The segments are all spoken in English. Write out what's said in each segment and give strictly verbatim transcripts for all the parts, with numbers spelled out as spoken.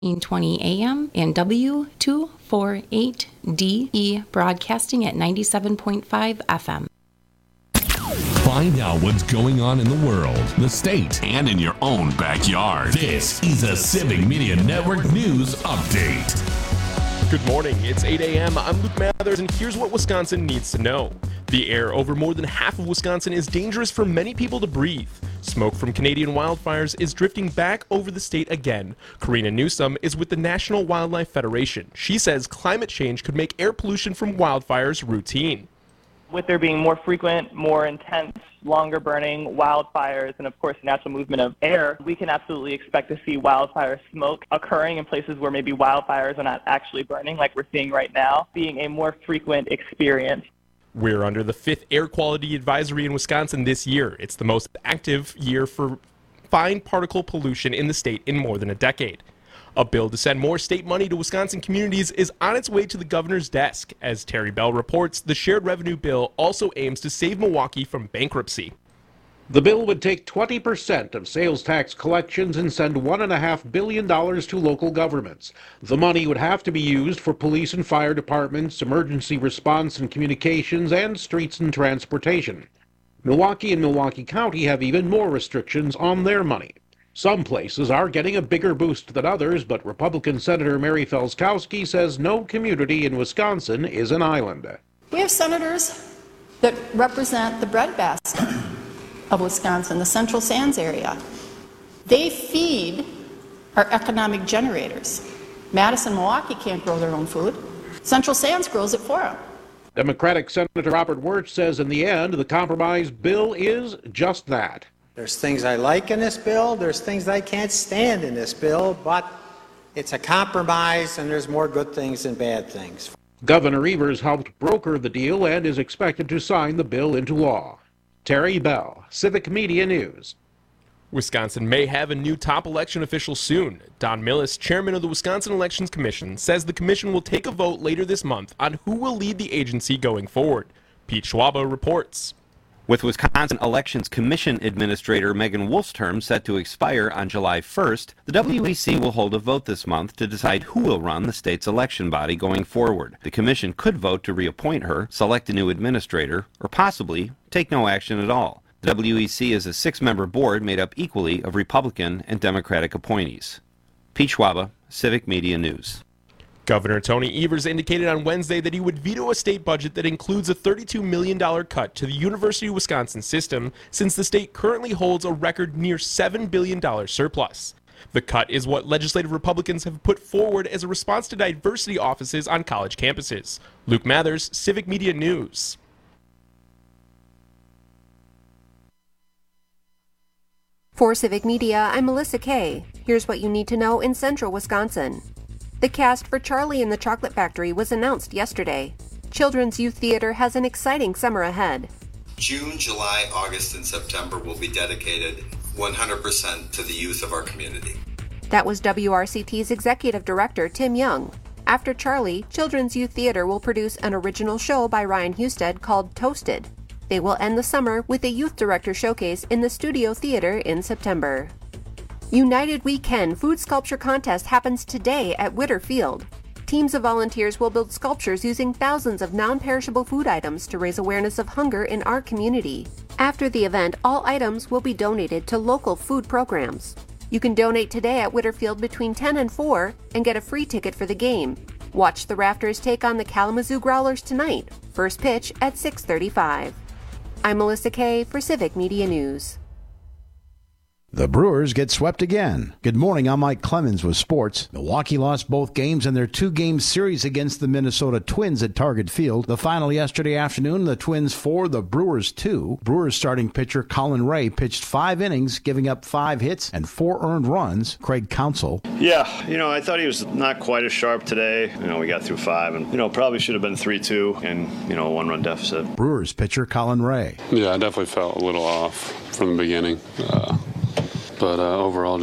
twenty A M and W two forty-eight D E broadcasting at ninety-seven point five F M. Find out what's going on in the world, the state, and in your own backyard. This is a Civic Media Network News Update. Good morning. It's eight A M. I'm Luke Mathers, and here's what Wisconsin needs to know. The air over more than half of Wisconsin is dangerous for many people to breathe. Smoke from Canadian wildfires is drifting back over the state again. Karina Newsom is with the National Wildlife Federation. She says climate change could make air pollution from wildfires routine. With there being more frequent, more intense, longer burning wildfires and, of course, natural movement of air, we can absolutely expect to see wildfire smoke occurring in places where maybe wildfires are not actually burning like we're seeing right now, being a more frequent experience. We're under the fifth air quality advisory in Wisconsin this year. It's the most active year for fine particle pollution in the state in more than a decade. A bill to send more state money to Wisconsin communities is on its way to the governor's desk. As Terry Bell reports, the shared revenue bill also aims to save Milwaukee from bankruptcy. The bill would take twenty percent of sales tax collections and send one point five billion dollars to local governments. The money would have to be used for police and fire departments, emergency response and communications, and streets and transportation. Milwaukee and Milwaukee County have even more restrictions on their money. Some places are getting a bigger boost than others, but Republican Senator Mary Felskowski says no community in Wisconsin is an island. We have senators that represent the breadbasket of Wisconsin, the Central Sands area. They feed our economic generators. Madison, Milwaukee can't grow their own food. Central Sands grows it for them. Democratic Senator Robert Wirtz says in the end, the compromise bill is just that. There's things I like in this bill, there's things I can't stand in this bill, but it's a compromise and there's more good things than bad things. Governor Evers helped broker the deal and is expected to sign the bill into law. Terry Bell, Civic Media News. Wisconsin may have a new top election official soon. Don Millis, chairman of the Wisconsin Elections Commission, says the commission will take a vote later this month on who will lead the agency going forward. Pete Schwaba reports. With Wisconsin Elections Commission Administrator Megan Wolf's term set to expire on July first, the W E C will hold a vote this month to decide who will run the state's election body going forward. The commission could vote to reappoint her, select a new administrator, or possibly take no action at all. The W E C is a six-member board made up equally of Republican and Democratic appointees. Pete Schwaba, Civic Media News. Governor Tony Evers indicated on Wednesday that he would veto a state budget that includes a thirty-two million dollars cut to the University of Wisconsin system, since the state currently holds a record near seven billion dollars surplus. The cut is what legislative Republicans have put forward as a response to diversity offices on college campuses. Luke Mathers, Civic Media News. For Civic Media, I'm Melissa Kay. Here's what you need to know in central Wisconsin. The cast for Charlie and the Chocolate Factory was announced yesterday. Children's Youth Theater has an exciting summer ahead. June, July, August, and September will be dedicated one hundred percent to the youth of our community. That was W R C T's Executive Director, Tim Young. After Charlie, Children's Youth Theater will produce an original show by Ryan Husted called Toasted. They will end the summer with a Youth Director Showcase in the Studio Theater in September. United We Can Food Sculpture Contest happens today at Witter Field. Teams of volunteers will build sculptures using thousands of non-perishable food items to raise awareness of hunger in our community. After the event, all items will be donated to local food programs. You can donate today at Witter Field between ten and four and get a free ticket for the game. Watch the Rafters take on the Kalamazoo Growlers tonight. First pitch at six thirty-five. I'm Melissa Kay for Civic Media News. The Brewers get swept again. Good morning, I'm Mike Clemens with sports. Milwaukee lost both games in their two-game series against the Minnesota Twins at Target Field. The final yesterday afternoon, the Twins four, the Brewers two. Brewers starting pitcher Colin Ray pitched five innings, giving up five hits and four earned runs. Craig Counsell. Yeah, you know, I thought he was not quite as sharp today. You know, we got through five and, you know, probably should have been three two and, you know, a one-run deficit. Brewers pitcher Colin Ray. Yeah, I definitely felt a little off from the beginning. Uh, But uh, overall, just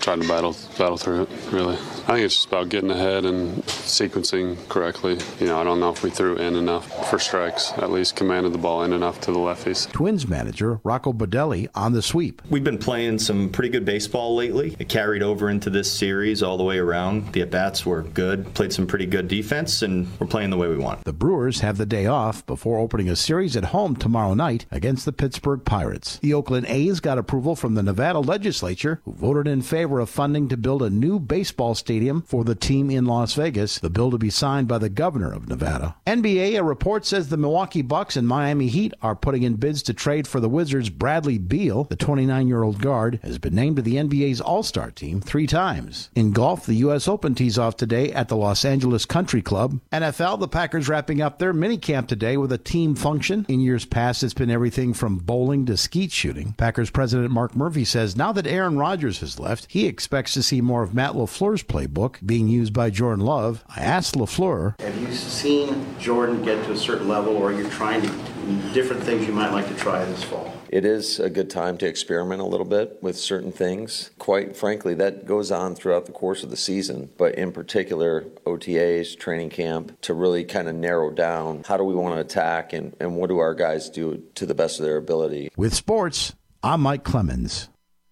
trying to battle battle through it, really. I think it's just about getting ahead and sequencing correctly. You know, I don't know if we threw in enough for strikes, at least commanded the ball in enough to the lefties. Twins manager Rocco Baldelli on the sweep. We've been playing some pretty good baseball lately. It carried over into this series all the way around. The at-bats were good, played some pretty good defense, and we're playing the way we want. The Brewers have the day off before opening a series at home tomorrow night against the Pittsburgh Pirates. The Oakland A's got approval from the Nevada legislature, who voted in favor of funding to build a new baseball stadium for the team in Las Vegas, the bill to be signed by the governor of Nevada. N B A, a report says the Milwaukee Bucks and Miami Heat are putting in bids to trade for the Wizards' Bradley Beal. The twenty-nine-year-old guard has been named to the N B A's All-Star team three times. In golf, the U S Open tees off today at the Los Angeles Country Club. N F L, the Packers wrapping up their minicamp today with a team function. In years past, it's been everything from bowling to skeet shooting. Packers president Mark Murphy says now that Aaron Rodgers has left, he expects to see more of Matt LaFleur's playbook being used by Jordan Love. I asked LaFleur, have you seen Jordan get to a certain level, or you're trying to different things you might like to try this fall? It is a good time to experiment a little bit with certain things. Quite frankly, that goes on throughout the course of the season, but in particular, O T As, training camp, to really kind of narrow down how do we want to attack and, and what do our guys do to the best of their ability. With sports, I'm Mike Clemens.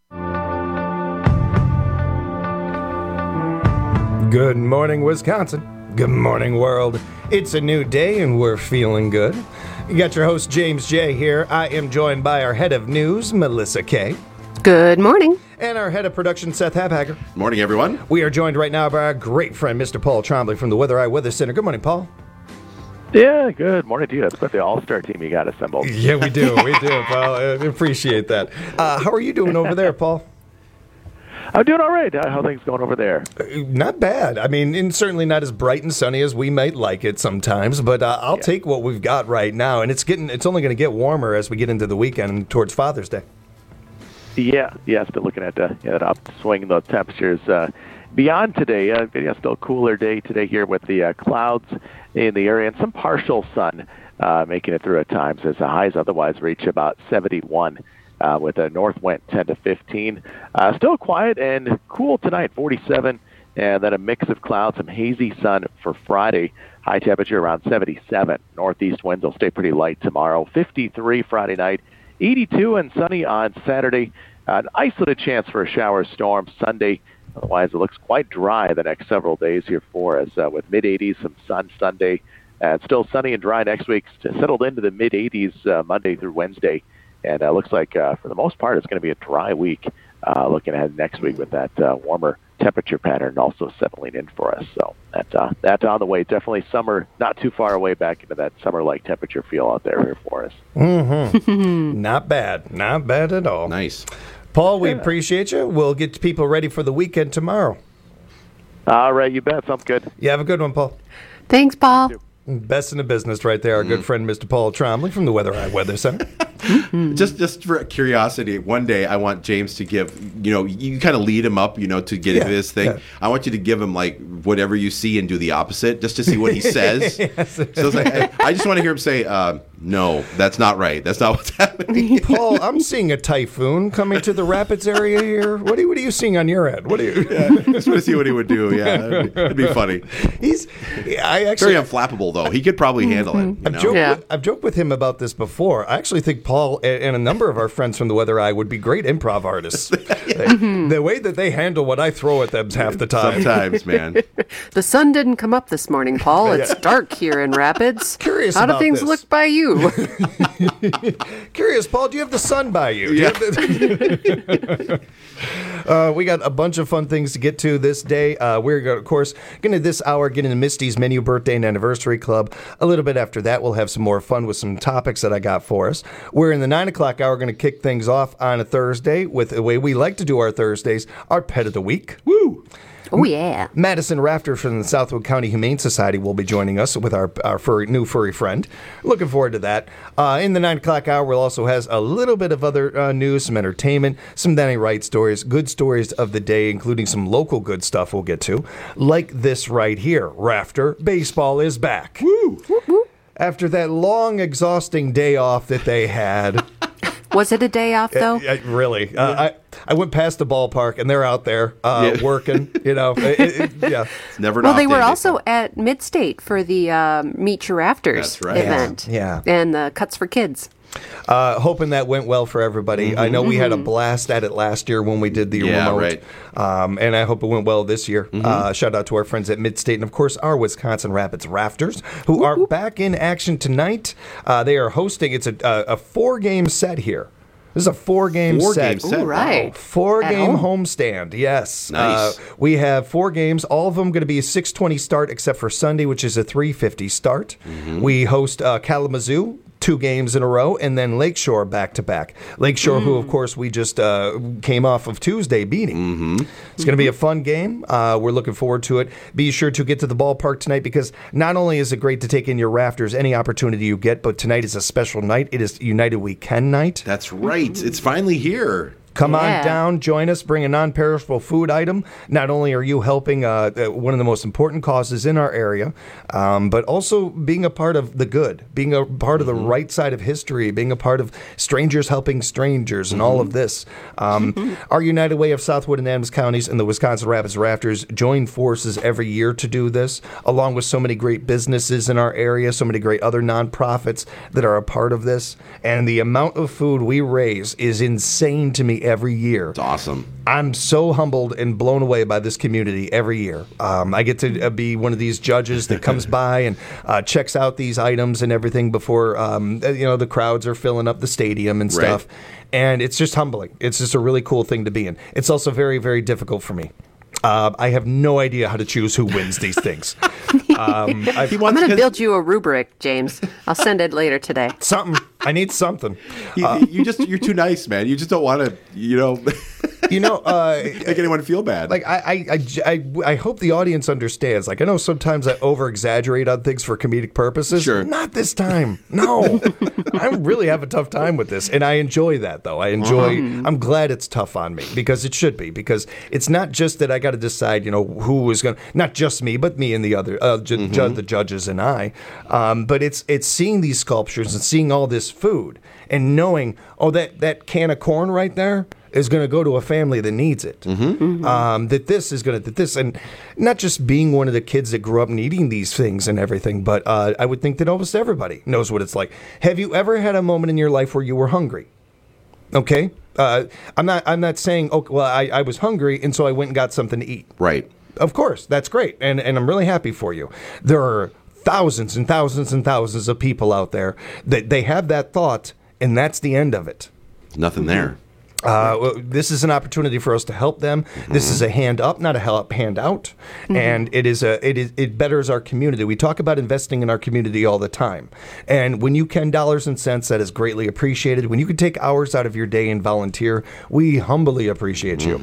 Good morning, Wisconsin. Good morning, world. It's a new day and we're feeling good. You got your host, James J. here. I am joined by our head of news, Melissa K. Good morning. And our head of production, Seth Habhager. Morning, everyone. We are joined right now by our great friend, Mister Paul Trombley from the Weather Eye Weather Center. Good morning, Paul. Yeah, good morning to you. That's quite the all-star team you got assembled. Yeah, we do. We do, Paul. I appreciate that. Uh, how are you doing over there, Paul? I'm doing all right. How are things going over there? Uh, not bad. I mean, and certainly not as bright and sunny as we might like it sometimes, but uh, I'll yeah. take what we've got right now, and it's getting it's only going to get warmer as we get into the weekend and towards Father's Day. Yeah, yeah, still looking at uh, yeah, that upswing in the temperatures uh, beyond today. Uh, yeah, still a cooler day today here with the uh, clouds in the area and some partial sun uh, making it through at times as the highs otherwise reach about seventy-one. Uh, with a north wind ten to fifteen. Uh, still quiet and cool tonight, forty-seven, and then a mix of clouds, some hazy sun for Friday. High temperature around seventy-seven. Northeast winds will stay pretty light tomorrow. fifty-three Friday night, eighty-two and sunny on Saturday. Uh, an isolated chance for a shower storm Sunday. Otherwise, it looks quite dry the next several days here for us uh, with mid-eighties, some sun Sunday. And still sunny and dry next week. Settled into the mid-eighties uh, Monday through Wednesday. And it uh, looks like, uh, for the most part, it's going to be a dry week, uh, looking ahead next week with that uh, warmer temperature pattern also settling in for us. So that's, uh, that's on the way. Definitely summer, not too far away back into that summer-like temperature feel out there here for us. Mm-hmm. Not bad. Not bad at all. Nice. Paul, we yeah. appreciate you. We'll get people ready for the weekend tomorrow. All right, you bet. Sounds good. You have a good one, Paul. Thanks, Paul. Best in the business right there, our mm. good friend, Mister Paul Trombley from the Weather Eye Weather Center. mm-hmm. Just just for curiosity, one day I want James to give, you know, you kind of lead him up, you know, to get yeah, into this thing. Yeah. I want you to give him, like, whatever you see and do the opposite, just to see what he says. yes. So it's like, I, I just want to hear him say, uh, no, that's not right. That's not what's happening. Paul, I'm seeing a typhoon coming to the Rapids area here. What are, what are you seeing on your end? What are you? yeah, just want to see what he would do. Yeah, that'd be, that'd be funny. He's I actually very unflappable though. He could probably handle it. You I've, know? joked yeah. with, I've joked with him about this before. I actually think Paul and a number of our friends from the Weather Eye would be great improv artists. yeah. they, the way that they handle what I throw at them half the time. Sometimes, man. The sun didn't come up this morning, Paul. It's yeah. dark here in Rapids. Curious How about do things this. look by you? Curious, Paul, do you have the sun by you? Yeah. you uh, we got a bunch of fun things to get to this day. Uh, we're, of course, going to this hour get into Misty's Menu Birthday and Anniversary Club. A little bit after that, we'll have some more fun with some topics that I got for us. We're in the nine o'clock hour going to kick things off on a Thursday with the way we like to do our Thursdays, our Pet of the Week. Woo! Oh, yeah. Madison Rafter from the Southwood County Humane Society will be joining us with our, our furry, new furry friend. Looking forward to that. Uh, in the nine o'clock hour, we'll also has a little bit of other uh, news, some entertainment, some Danny Wright stories, good stories of the day, including some local good stuff we'll get to, like this right here. Rafter, baseball is back. Woo! Whoop, whoop. After that long, exhausting day off that they had. Was it a day off, though? Uh, uh, really. Uh, I... I went past the ballpark, and they're out there uh, Yeah. working. You know, it, it, yeah. It's never an Well, off they were day. also at Midstate for the um, Meet Your Rafters That's right. event. Yeah. And the Cuts for Kids. Uh, hoping that went well for everybody. I know we had a blast at it last year when we did the Yeah, remote. right. Um, and I hope it went well this year. Uh, shout out to our friends at Midstate and, of course, our Wisconsin Rapids Rafters, who are back in action tonight. Uh, they are hosting, it's a, a, a four-game set here. This is a four-game Four-game set. set. Ooh, right. At Four-game home. homestand, yes. Nice. Uh, we have four games, all of them going to be a six twenty start, except for Sunday, which is a three fifty start. We host uh, Kalamazoo, two games in a row, and then Lakeshore back-to-back. Lakeshore, who, of course, we just uh, came off of Tuesday beating. Mm-hmm. It's going to be a fun game. Uh, we're looking forward to it. Be sure to get to the ballpark tonight, because not only is it great to take in your Rafters any opportunity you get, but tonight is a special night. It is United Weekend night. That's right. It's finally here. Come Yeah. on down, join us, bring a non-perishable food item. Not only are you helping uh, uh, one of the most important causes in our area, um, but also being a part of the good, being a part of the right side of history, being a part of strangers helping strangers, and all of this. Um, our United Way of Southwood and Adams counties and the Wisconsin Rapids Rafters join forces every year to do this, along with so many great businesses in our area, so many great other nonprofits that are a part of this. And the amount of food we raise is insane to me every year. It's awesome. I'm so humbled and blown away by this community every year. Um, I get to uh, be one of these judges that comes by and uh, checks out these items and everything before um, uh, you know the crowds are filling up the stadium and Right. stuff. And it's just humbling. It's just a really cool thing to be in. It's also very, very difficult for me. Uh, I have no idea how to choose who wins these things. Um, I've- I'm going to build you a rubric, James. I'll send it later today. something. I need something. You, you just you're too nice, man. You just don't want to, you know, You know, uh, make anyone feel bad. like I, I, I, I, I hope the audience understands. Like I know sometimes I over exaggerate on things for comedic purposes. Sure. Not this time. No, I really have a tough time with this, and I enjoy that though. I enjoy. I'm glad it's tough on me because it should be, because it's not just that I got to decide. You know who is going to, not just me, but me and the other uh, ju- ju- the judges and I. Um, but it's it's seeing these sculptures and seeing all this food and knowing, oh, that that can of corn right there is going to go to a family that needs it. Um, that this is going to, that this, and not just being one of the kids that grew up needing these things and everything, but uh, I would think that almost everybody knows what it's like. Have you ever had a moment in your life where you were hungry? Okay, uh, I'm not. I'm not saying. Oh, well, I, I was hungry, and so I went and got something to eat. right. Of course, that's great, and and I'm really happy for you. There are thousands and thousands and thousands of people out there that they have that thought, and that's the end of it. Nothing there. Uh, well, this is an opportunity for us to help them. This is a hand up, not a help hand out, and it is a it is it betters our community. We talk about investing in our community all the time, and when you can dollars and cents, that is greatly appreciated. When you can take hours out of your day and volunteer, we humbly appreciate you.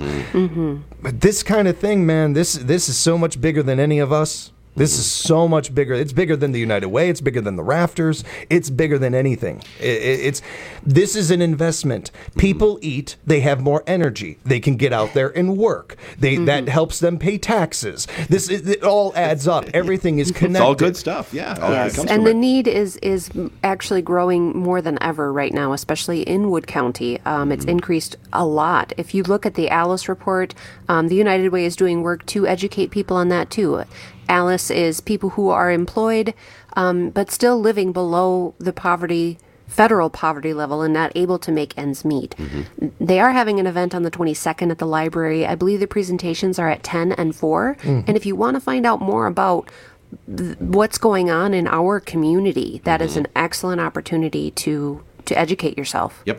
But this kind of thing, man, this this is so much bigger than any of us. This is so much bigger. It's bigger than the United Way. It's bigger than the Rafters. It's bigger than anything. It, it, it's this is an investment. People eat. They have more energy. They can get out there and work. They that helps them pay taxes. This is, it all adds up. Everything is connected. It's all good stuff. Yeah. All Yes, good comes and from the it. need is is actually growing more than ever right now, especially in Wood County. Um, it's increased a lot. If you look at the Alice report, um, the United Way is doing work to educate people on that too. Alice is people who are employed, um, but still living below the poverty, federal poverty level, and not able to make ends meet. They are having an event on the twenty-second at the library. I believe the presentations are at ten and four. And if you want to find out more about th- what's going on in our community, that is an excellent opportunity to to educate yourself. Yep.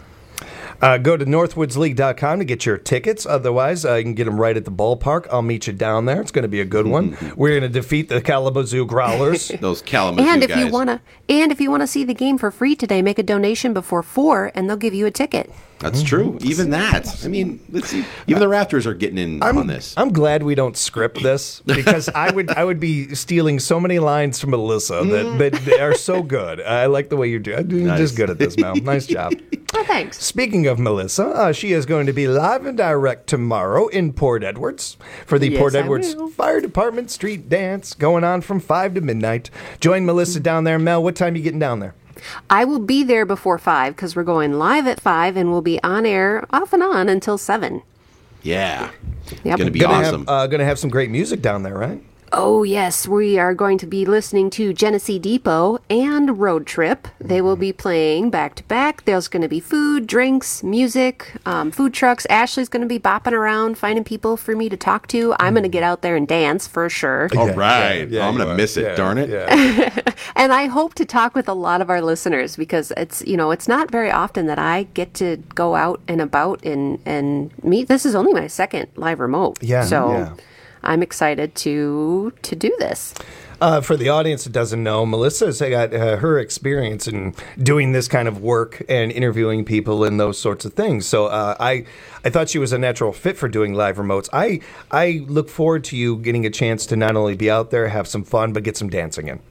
Uh, go to northwoods league dot com to get your tickets. Otherwise, uh, you can get them right at the ballpark. I'll meet you down there. It's going to be a good one. We're going to defeat the Kalamazoo Growlers. Those Kalamazoo And if guys. you want to, and if you want to see the game for free today, make a donation before four, and they'll give you a ticket. That's true. Even that. I mean, let's see. Even the Raptors are getting in I'm, on this. I'm glad we don't script this because I would I would be stealing so many lines from Melissa that, that they are so good. I like the way you do. You're Nice. just good at this, Mel. Nice job. Oh, thanks. Speaking of Melissa, uh, she is going to be live and direct tomorrow in Port Edwards for the Yes, Port I Edwards will. Fire Department Street Dance going on from five to midnight. Join Melissa down there. Mel, what time are you getting down there? I will be there before five because we're going live at five and we'll be on air off and on until seven. Yeah. Yep. Gonna be gonna awesome. Have, uh, gonna have some great music down there, right? Oh, yes. We are going to be listening to Genesee Depot and Road Trip. They will be playing back to back. There's going to be food, drinks, music, um, food trucks. Ashley's going to be bopping around, finding people for me to talk to. I'm going to get out there and dance for sure. All right. Yeah, I'm going to miss it. Yeah, Darn it. Yeah. And I hope to talk with a lot of our listeners because it's, you know, it's not very often that I get to go out and about and, and meet. This is only my second live remote. Yeah. So yeah. I'm excited to to do this. Uh, for the audience that doesn't know, Melissa's got uh, her experience in doing this kind of work and interviewing people and those sorts of things. So uh, I, I thought she was a natural fit for doing live remotes. I, I look forward to you getting a chance to not only be out there, have some fun, but get some dancing in.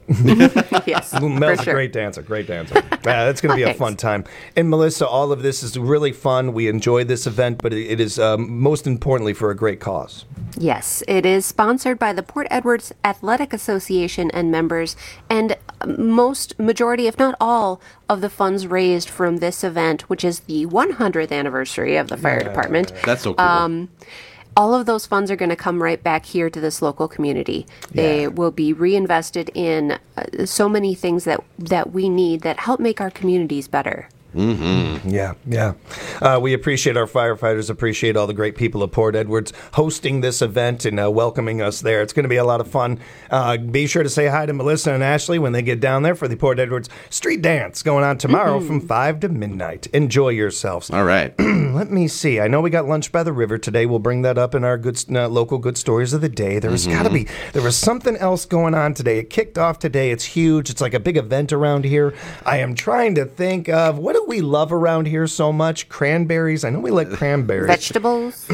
Yes, Mel's for sure. a great dancer, great dancer. uh, that's going to be a Thanks. fun time. And Melissa, all of this is really fun. We enjoy this event, but it, it is um, most importantly for a great cause. Yes, it is sponsored by the Port Edwards Athletic Association and members, and most, majority, if not all, of the funds raised from this event, which is the one hundredth anniversary of the fire Yeah. department. That's so cool. Um, all of those funds are going to come right back here to this local community. They will be reinvested in uh, so many things that, that we need that help make our communities better. Mm-hmm. Yeah, yeah. Uh, we appreciate our firefighters, appreciate all the great people of Port Edwards hosting this event and uh, welcoming us there. It's going to be a lot of fun. Uh, be sure to say hi to Melissa and Ashley when they get down there for the Port Edwards Street Dance going on tomorrow Mm-hmm. from five to midnight. Enjoy yourselves. All right. Let me see. I know we got lunch by the river today. We'll bring that up in our good uh, local good stories of the day. There's Mhm. got to be, there was something else going on today. It kicked off today. It's huge. It's like a big event around here. I am trying to think of what do we love around here so much? Cranberries. I know we like cranberries. Vegetables.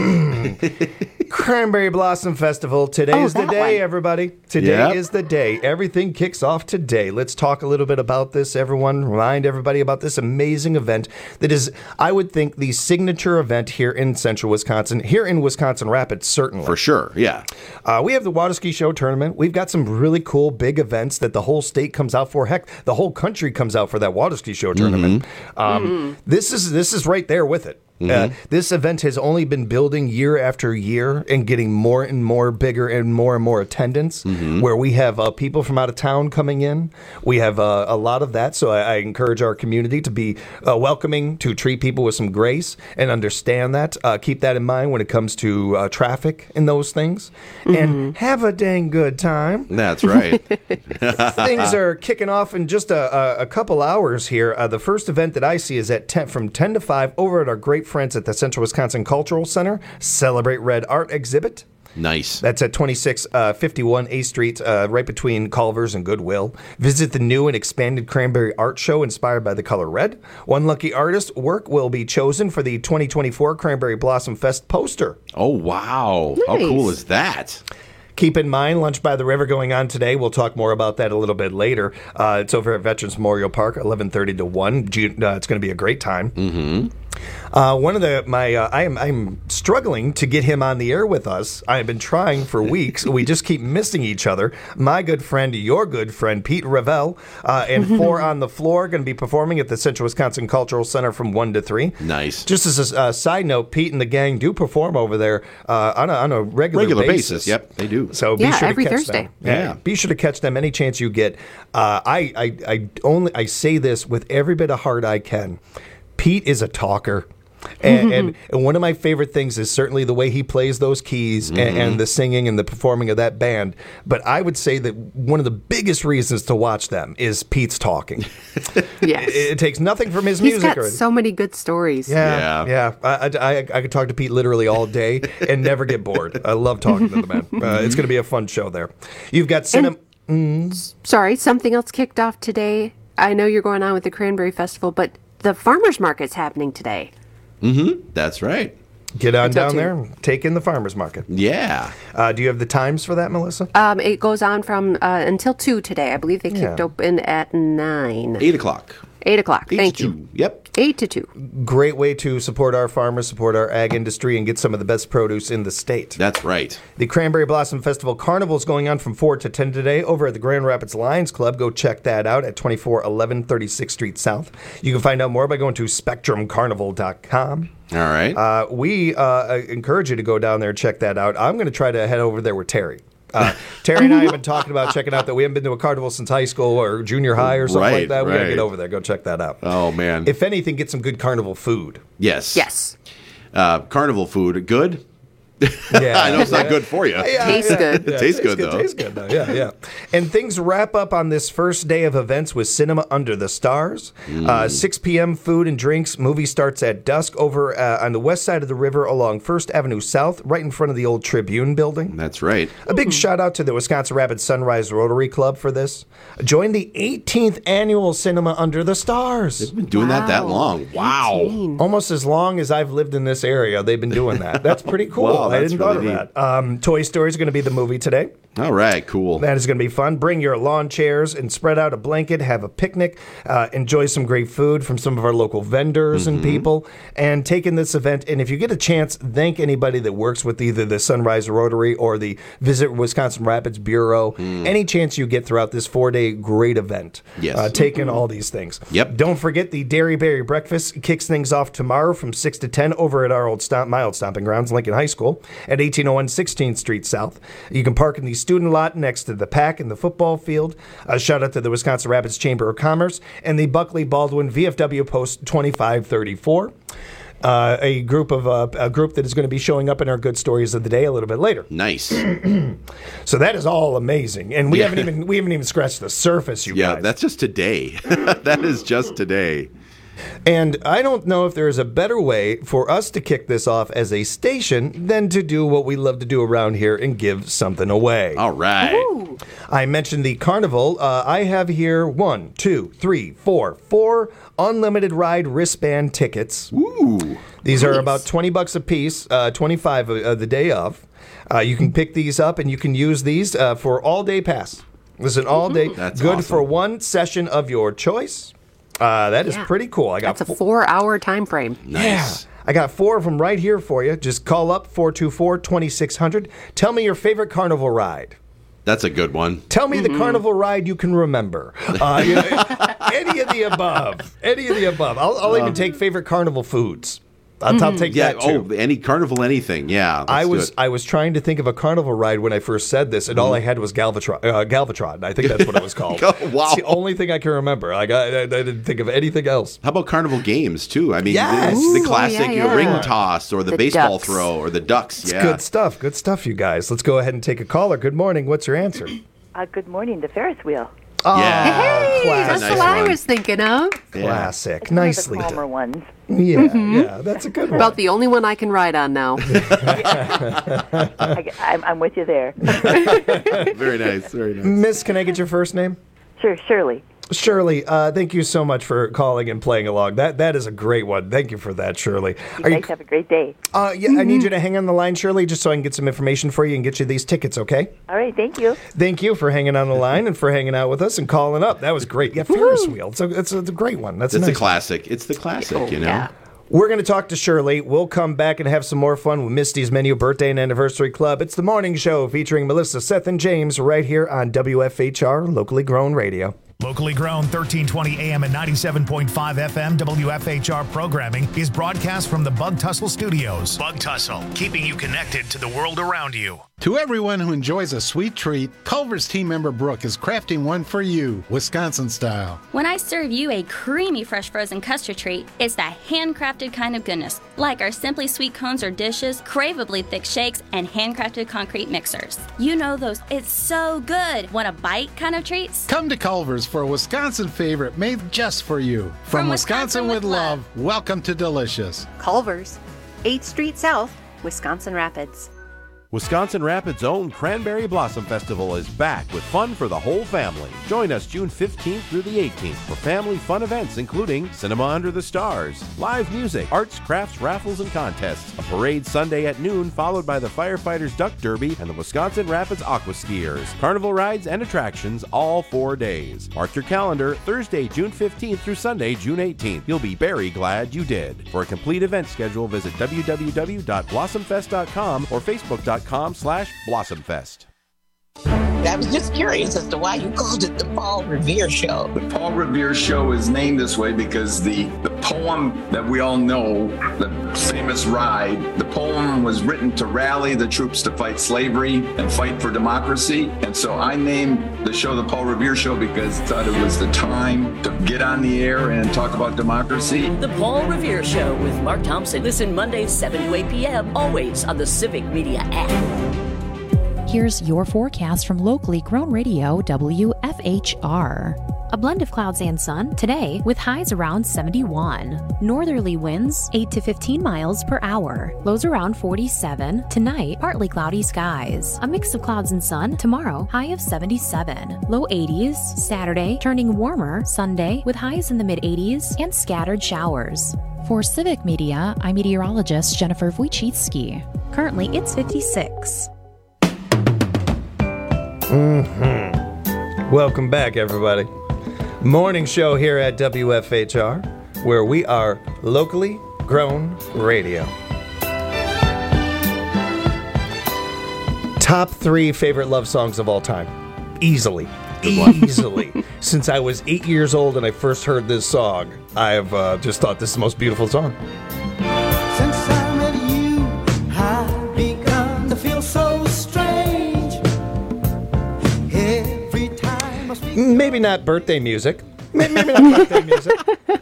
Cranberry Blossom Festival. Today Oh, is the that day, one. everybody. Today Yep. is the day. Everything kicks off today. Let's talk a little bit about this, everyone. Remind everybody about this amazing event that is, I would think, the signature event here in central Wisconsin, here in Wisconsin Rapids, certainly. For sure. Yeah. Uh, we have the Water Ski Show tournament. We've got some really cool big events that the whole state comes out for. Heck, the whole country comes out for that Water Ski Show tournament. Um, This is this is right there with it. Uh, this event has only been building year after year and getting more and more bigger and more and more attendance, where we have uh, people from out of town coming in. We have uh, a lot of that, so I, I encourage our community to be uh, welcoming, to treat people with some grace and understand that. Uh, keep that in mind when it comes to uh, traffic and those things. And have a dang good time. That's right. Things are kicking off in just a, a, a couple hours here. Uh, the first event that I see is at ten, from ten to five over at our great friends at the Central Wisconsin Cultural Center. Celebrate Red Art Exhibit. Nice. That's at twenty-six fifty-one A Street, uh, right between Culver's and Goodwill. Visit the new and expanded Cranberry Art Show inspired by the color red. One lucky artist work will be chosen for the twenty twenty-four Cranberry Blossom Fest poster. Oh, wow. How Nice. cool is that? Keep in mind, Lunch by the River going on today. We'll talk more about that a little bit later. Uh, it's over at Veterans Memorial Park, eleven thirty to one. June, uh, it's going to be a great time. Mm-hmm. Uh, one of the my uh, I am I'm struggling to get him on the air with us. I have been trying for weeks. We just keep missing each other. My good friend, your good friend, Pete Ravel, uh, and Four on the Floor going to be performing at the Central Wisconsin Cultural Center from one to three. Nice. Just as a uh, side note, Pete and the gang do perform over there uh, on a on a regular, Regular basis. basis. Yep, they do. So be Yeah, sure every to catch Thursday. them. Yeah. Yeah. Be sure to catch them any chance you get. Uh, I, I I only I say this with every bit of heart I can. Pete is a talker. And, and, and one of my favorite things is certainly the way he plays those keys and, and the singing and the performing of that band. But I would say that one of the biggest reasons to watch them is Pete's talking. Yes. It, it takes nothing from his He's music. got or, so many good stories. yeah, yeah. I, I, I, I could talk to Pete literally all day and never get bored. I love talking to the man. Uh, it's going to be a fun show there. You've got cinema. Sorry, something else kicked off today. I know you're going on with the Cranberry Festival, but the farmers market's happening today. Mm-hmm. That's right. Get on Until down two. there and take in the farmer's market. Yeah. Uh, do you have the times for that, Melissa? Um, it goes on from uh, until two today. I believe they kicked Yeah. open at nine. Eight o'clock. Eight o'clock. Eight Thank to you. two. Yep. eight to two. Great way to support our farmers, support our ag industry, and get some of the best produce in the state. That's right. The Cranberry Blossom Festival Carnival is going on from four to ten today over at the Grand Rapids Lions Club. Go check that out at twenty-four eleven thirty-sixth Street South. You can find out more by going to spectrum carnival dot com. All right. Uh, we uh, encourage you to go down there and check that out. I'm going to try to head over there with Terry. Uh, Terry and I have been talking about checking out that we haven't been to a carnival since high school or junior high or something Right, like that. We got to right. get over there. Go check that out. Oh, man. If anything, get some good carnival food. Yes. Yes. Uh, carnival food, good? Yeah, I know it's not yeah. good for you. Yeah, Tastes yeah. good. It Yeah, tastes good, though. Tastes good, though. Yeah, yeah. And things wrap up on this first day of events with Cinema Under the Stars. Mm. Uh, six p.m. food and drinks. Movie starts at dusk over uh, on the west side of the river along First Avenue South, right in front of the old Tribune building. That's right. A big shout out to the Wisconsin Rapids Sunrise Rotary Club for this. Join the eighteenth annual Cinema Under the Stars. They've been doing that that long. Wow. eighteen. Almost as long as I've lived in this area, they've been doing that. That's pretty cool. Wow, I that's didn't thought really of neat. that. Um, Toy Story is going to be the movie today. All right, cool. That is going to be fun. Bring your lawn chairs and spread out a blanket, have a picnic, uh, enjoy some great food from some of our local vendors Mm-hmm. and people, and take in this event. And if you get a chance, thank anybody that works with either the Sunrise Rotary or the Visit Wisconsin Rapids Bureau. Any chance you get throughout this four-day great event. Yes. Uh, take in all these things. Yep. Don't forget the Dairy Berry Breakfast kicks things off tomorrow from six to ten over at our old stomp, my old stomping grounds, Lincoln High School, at eighteen oh one sixteenth Street South. You can park in the student lot next to the pack in the football field. A shout out to the Wisconsin Rapids Chamber of Commerce and the Buckley Baldwin V F W Post twenty-five thirty-four. Uh, a group of uh, a group that is going to be showing up in our good stories of the day a little bit later. Nice. So that is all amazing, and we Yeah. haven't even we haven't even scratched the surface, you Yeah, guys. that's just today. That is just today. And I don't know if there is a better way for us to kick this off as a station than to do what we love to do around here and give something away. All right. Ooh. I mentioned the carnival. Uh, I have here one, two, three, four, four unlimited ride wristband tickets. Ooh. These are about twenty bucks a piece, uh, twenty-five uh, the day of. Uh, you can pick these up and you can use these uh, for all day pass. This is an all day, That's good awesome. for one session of your choice. Uh, that is Yeah. pretty cool. I got That's a fo- four-hour time frame. Nice. yeah. I got four of them right here for you. Just call up four two four, two six zero zero. Tell me your favorite carnival ride. That's a good one. Tell me the carnival ride you can remember. Uh, you know, any of the above. Any of the above. I'll, I'll even take favorite carnival foods. I'll, I'll take Yeah. that too. Oh, any carnival, anything. Yeah. let's I do was it. I was trying to think of a carnival ride when I first said this, and all I had was Galvatron. Uh, Galvatron. I think that's what it was called. Oh, wow. It's the only thing I can remember. Like, I, I, I didn't think of anything else. How about carnival games too? I mean, Yes. it's Ooh, the classic yeah, you know, yeah. ring toss or the, The baseball ducks. throw or the ducks. It's yeah. good stuff. Good stuff, you guys. Let's go ahead and take a caller. Good morning. What's your answer? Uh, good morning, the Ferris wheel. Oh, Yeah. Hey, that's classic. what I one. was thinking of. Classic. It's one of Nicely the done. calmer ones. Yeah, Mm-hmm. yeah, that's a good one. About the only one I can ride on now. I, I'm, I'm with you there. Very nice. Very nice. Miss, can I get your first name? Sure, Shirley. Shirley, uh, thank you so much for calling and playing along. That That is a great one. Thank you for that, Shirley. You Are guys have a great day. Uh, yeah, I need you to hang on the line, Shirley, just so I can get some information for you and get you these tickets, okay? All right, thank you. Thank you for hanging on the line and for hanging out with us and calling up. That was great. Yeah, Ferris wheel. It's a, it's a great one. That's It's nice. a classic. It's the classic, you know. Yeah. We're going to talk to Shirley. We'll come back and have some more fun with Misty's Menu Birthday and Anniversary Club. It's the morning show featuring Melissa, Seth, and James right here on W F H R, locally grown radio. Locally grown thirteen twenty A M and ninety-seven point five F M W F H R programming is broadcast from the Bug Tussle Studios. Bug Tussle, keeping you connected to the world around you. To everyone who enjoys a sweet treat, Culver's team member Brooke is crafting one for you, Wisconsin style. When I serve you a creamy fresh frozen custard treat, it's that handcrafted kind of goodness, like our Simply Sweet cones or dishes, craveably thick shakes, and handcrafted concrete mixers. You know those it's so good, want a bite kind of treats? Come to Culver's for a Wisconsin favorite made just for you. From, From Wisconsin, Wisconsin with with love, welcome to Delicious. Culver's, eighth Street South, Wisconsin Rapids. Wisconsin Rapids' own Cranberry Blossom Festival is back with fun for the whole family. Join us June fifteenth through the eighteenth for family fun events including Cinema Under the Stars, live music, arts, crafts, raffles, and contests, a parade Sunday at noon followed by the Firefighters Duck Derby and the Wisconsin Rapids Aqua Skiers, carnival rides and attractions all four days. Mark your calendar, Thursday, June fifteenth through Sunday, June eighteenth. You'll be very glad you did. For a complete event schedule, visit w w w dot blossom fest dot com or facebook dot com slash blossom fest. I was just curious as to why you called it the Paul Revere Show. The Paul Revere Show is named this way because the, the poem that we all know, the famous ride, the poem was written to rally the troops to fight slavery and fight for democracy. And so I named the show the Paul Revere Show because I thought it was the time to get on the air and talk about democracy. The Paul Revere Show with Mark Thompson. Listen Mondays seven to eight p.m. always on the Civic Media app. Here's your forecast from locally grown radio W F H R. A blend of clouds and sun today with highs around seventy-one. Northerly winds eight to fifteen miles per hour. Lows around forty-seven. Tonight, partly cloudy skies. A mix of clouds and sun tomorrow, high of seventy-seven. Low eighties. Saturday, turning warmer. Sunday with highs in the mid eighties and scattered showers. For Civic Media, I'm meteorologist Jennifer Wojcicki. Currently, it's fifty-six. Mm-hmm. Welcome back, everybody. Morning show here at W F H R, where we are locally grown radio. Top three favorite love songs of all time. Easily. Easily. Since I was eight years old and I first heard this song, I've uh, just thought this is the most beautiful song. Since I met you, I've begun to feel so strange. Every time I speak. Maybe not birthday music. Maybe not birthday music.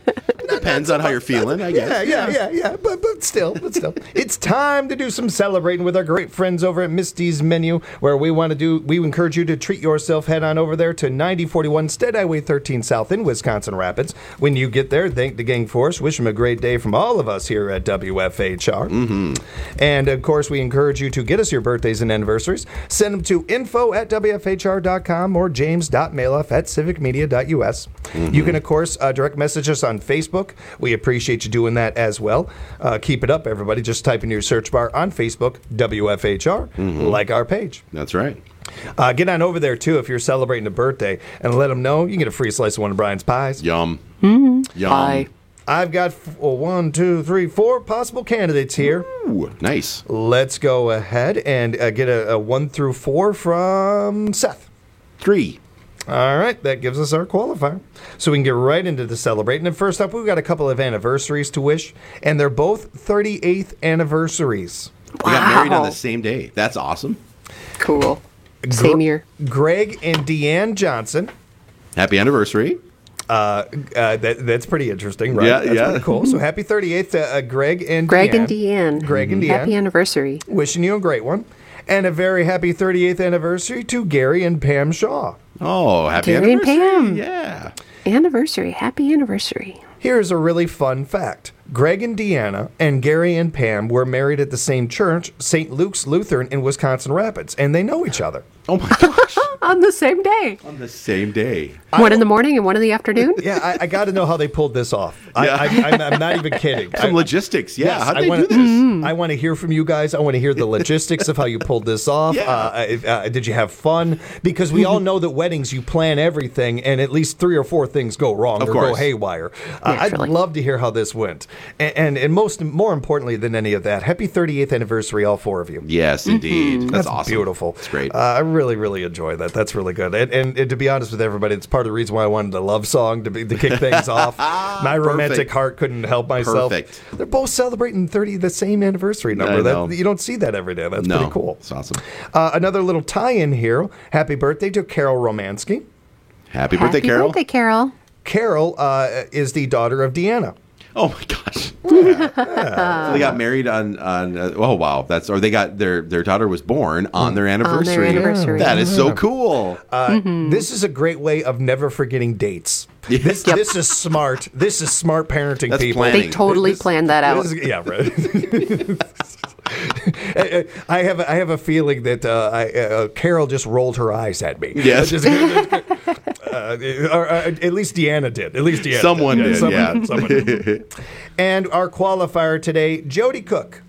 Depends on how you're feeling, I guess. Yeah, yeah, yeah, yeah. But but still, but still, it's time to do some celebrating with our great friends over at Misty's Menu, where we want to do. We encourage you to treat yourself. Head on over there to ninety forty-one Stead Highway thirteen South in Wisconsin Rapids. When you get there, thank the gang for us. Wish them a great day from all of us here at W F H R. Mm-hmm. And of course, we encourage you to get us your birthdays and anniversaries. Send them to info at w f h r dot com or james dot mailoff at civic media dot u s. Mm-hmm. You can, of course, uh, direct message us on Facebook. We appreciate you doing that as well. Uh, keep it up, everybody. Just type in your search bar on Facebook, W F H R, mm-hmm. like our page. That's right. Uh, get on over there, too, if you're celebrating a birthday, and let them know you can get a free slice of one of Brian's pies. Yum. Mm-hmm. Yum. Pie. I've got f- well, one, two, three, four possible candidates here. Ooh, nice. Let's go ahead and uh, get a, a one through four from Seth. Three. All right, that gives us our qualifier. So we can get right into the celebrating. And first up, we've got a couple of anniversaries to wish, and they're both thirty-eighth anniversaries. We got married on the same day. That's awesome. Cool. Same year. Greg and Deanne Johnson. Happy anniversary. Uh, uh, that, that's pretty interesting, right? Yeah, that's yeah. Pretty cool. So happy thirty-eighth to uh, Greg and Greg Deanne. and Deanne. Greg and Deanne. Happy anniversary. Wishing you a great one. And a very happy thirty-eighth anniversary to Gary and Pam Shaw. Oh, happy Gary anniversary. and Pam. Yeah. Anniversary. Happy anniversary. Here's a really fun fact. Greg and Deanna and Gary and Pam were married at the same church, Saint Luke's Lutheran in Wisconsin Rapids, and they know each other. Oh my gosh. On the same day. On the same day. One in the morning and one in the afternoon? Yeah, I, I got to know how they pulled this off. I, Yeah. I, I'm, I'm not even kidding. Some I, logistics. Yeah. Yes, How did I they wanna, do this? Mm-hmm. I want to hear from you guys. I want to hear the logistics of how you pulled this off. Yeah. Uh, if, uh, did you have fun? Because we all know that weddings, you plan everything, and at least three or four things go wrong Of or go course. haywire. Uh, I'd Naturally. love to hear how this went. And, and, and most, more importantly than any of that, happy thirty-eighth anniversary, all four of you. Yes, indeed. That's, That's awesome. beautiful. It's great. Uh, I really, really enjoy that. That's really good. And, and, and to be honest with everybody, it's part of the reason why I wanted a love song to, be, to kick things off. My romantic Perfect. heart couldn't help myself. Perfect. They're both celebrating thirty, the same anniversary number. I know. That, you don't see that every day. That's no, pretty cool. It's awesome. Uh, another little tie-in here. Happy birthday to Carol Romansky. Happy birthday, Happy Carol. birthday, Carol. Carol uh, is the daughter of Deanna. Oh my gosh. So they got married on on uh, oh wow, that's or they got their their daughter was born on their anniversary. anniversary. That is so cool. Uh, Mm-hmm. This is a great way of never forgetting dates. This, this is smart. This is smart parenting, That's people. planning. They totally This- planned that out. This is- yeah, right. I have a, I have a feeling that uh, I, uh, Carol just rolled her eyes at me. Yes. Just- uh, or, uh, at least Deanna did. At least Deanna Someone did. did, Someone, yeah. someone did. And our qualifier today, Jody Cook.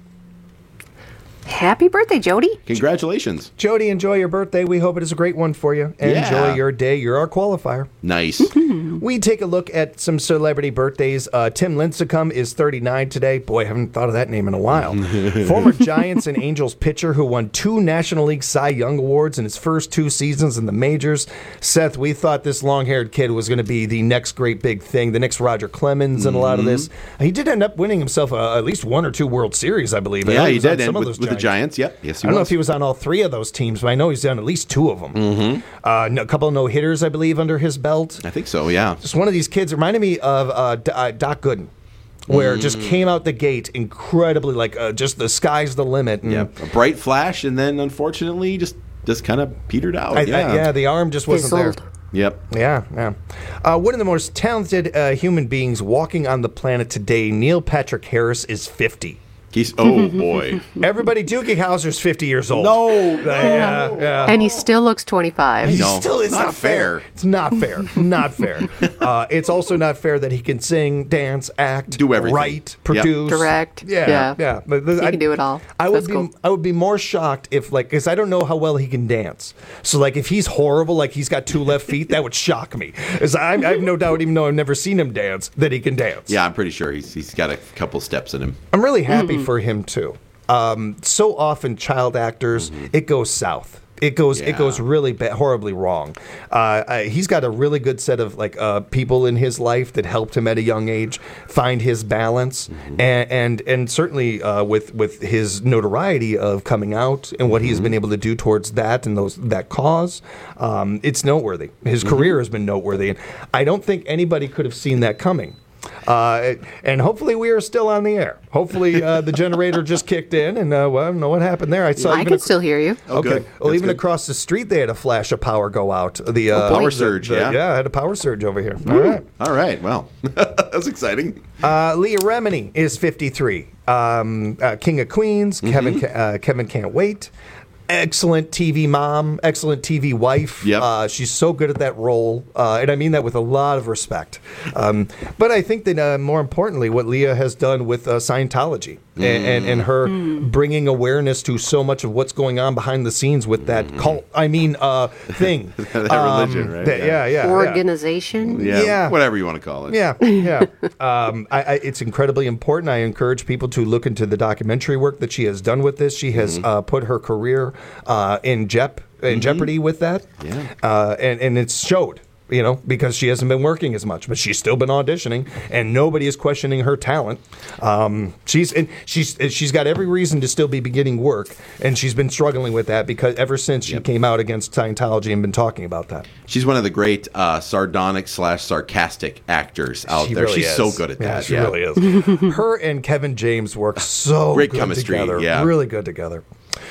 Happy birthday, Jody. Congratulations. Jody, enjoy your birthday. We hope it is a great one for you. Yeah. Enjoy your day. You're our qualifier. Nice. We take a look at some celebrity birthdays. Uh, Tim Lincecum is thirty-nine today. Boy, I haven't thought of that name in a while. Former Giants and Angels pitcher who won two National League Cy Young Awards in his first two seasons in the majors. Seth, we thought this long-haired kid was going to be the next great big thing, the next Roger Clemens and a lot of this. He did end up winning himself uh, at least one or two World Series, I believe. I know Yeah, he was on did. some And of with, those with the Giants. Giants, yep. Yes, he I don't know was. if he was on all three of those teams, but I know he's done at least two of them. Mm-hmm. Uh, a couple of no-hitters, I believe, under his belt. I think so, yeah. Just one of these kids reminded me of uh, D- uh, Doc Gooden, where it just came out the gate incredibly, like uh, just the sky's the limit. And Yeah, a bright flash, and then unfortunately, just just kind of petered out. I, yeah, I, yeah, the arm just wasn't Fizzled. there. Yep. Yeah, yeah. Uh, one of the most talented uh, human beings walking on the planet today, Neil Patrick Harris, is fifty. He's oh boy. Everybody, Doogie Howser's fifty years old. No, Uh, yeah, yeah. And he still looks twenty-five. He No, still, it's not not, fair. fair. It's not fair. Not fair. Uh, it's also not fair that he can sing, dance, act, Do everything. write, Yep. produce, Direct. Yeah, Yeah. yeah. But He I, can do it all. I would That's be. cool. I would be more shocked if, like, because I don't know how well he can dance. So, like, if he's horrible, like he's got two left feet, that would shock me. Because I, I have no doubt, even though I've never seen him dance, that he can dance. Yeah, I'm pretty sure he's he's got a couple steps in him. I'm really happy for him too. Um, so often, child actors, it goes south. It goes, it Yeah. goes really ba- horribly wrong. Uh, I, he's got a really good set of like uh, people in his life that helped him at a young age find his balance, and and and certainly uh, with with his notoriety of coming out and what he's been able to do towards that and those that cause, um, it's noteworthy. His career has been noteworthy, and I don't think anybody could have seen that coming. Uh, and hopefully we are still on the air. Hopefully uh, the generator just kicked in, and uh, well, I don't know what happened there. I saw. I even can ac- still hear you. Oh, okay. good. Well, That's even good. across the street, they had a flash of power go out. The uh, power the- surge, the- yeah? yeah, I had a power surge over here. All right. All right. Well, that's exciting. Uh, Leah Remini is fifty-three. Um, uh, King of Queens. Kevin. Ca- Uh, Kevin Can't Wait. Excellent T V mom, excellent T V wife. Yep. Uh, she's so good at that role, uh, and I mean that with a lot of respect. Um, but I think that uh, more importantly, what Leah has done with uh, Scientology and, and, and her bringing awareness to so much of what's going on behind the scenes with that cult, I mean, uh, thing. That Um, religion, right? that- yeah, yeah. yeah. Organization. Yeah. Yeah. Whatever you want to call it. Yeah, yeah. um, I, I, it's incredibly important. I encourage people to look into the documentary work that she has done with this. She has uh, put her career uh, in jep in jeopardy with that. Yeah. uh, and and it's showed. You know, because she hasn't been working as much, but she's still been auditioning, and nobody is questioning her talent. Um, she's and she's she's got every reason to still be beginning work, and she's been struggling with that because ever since she Yep. came out against Scientology and been talking about that. She's one of the great uh, sardonic slash sarcastic actors out She there. really She's is. so good at Yeah, that. she really is. Her and Kevin James work so Great good chemistry, together. yeah. Really good together.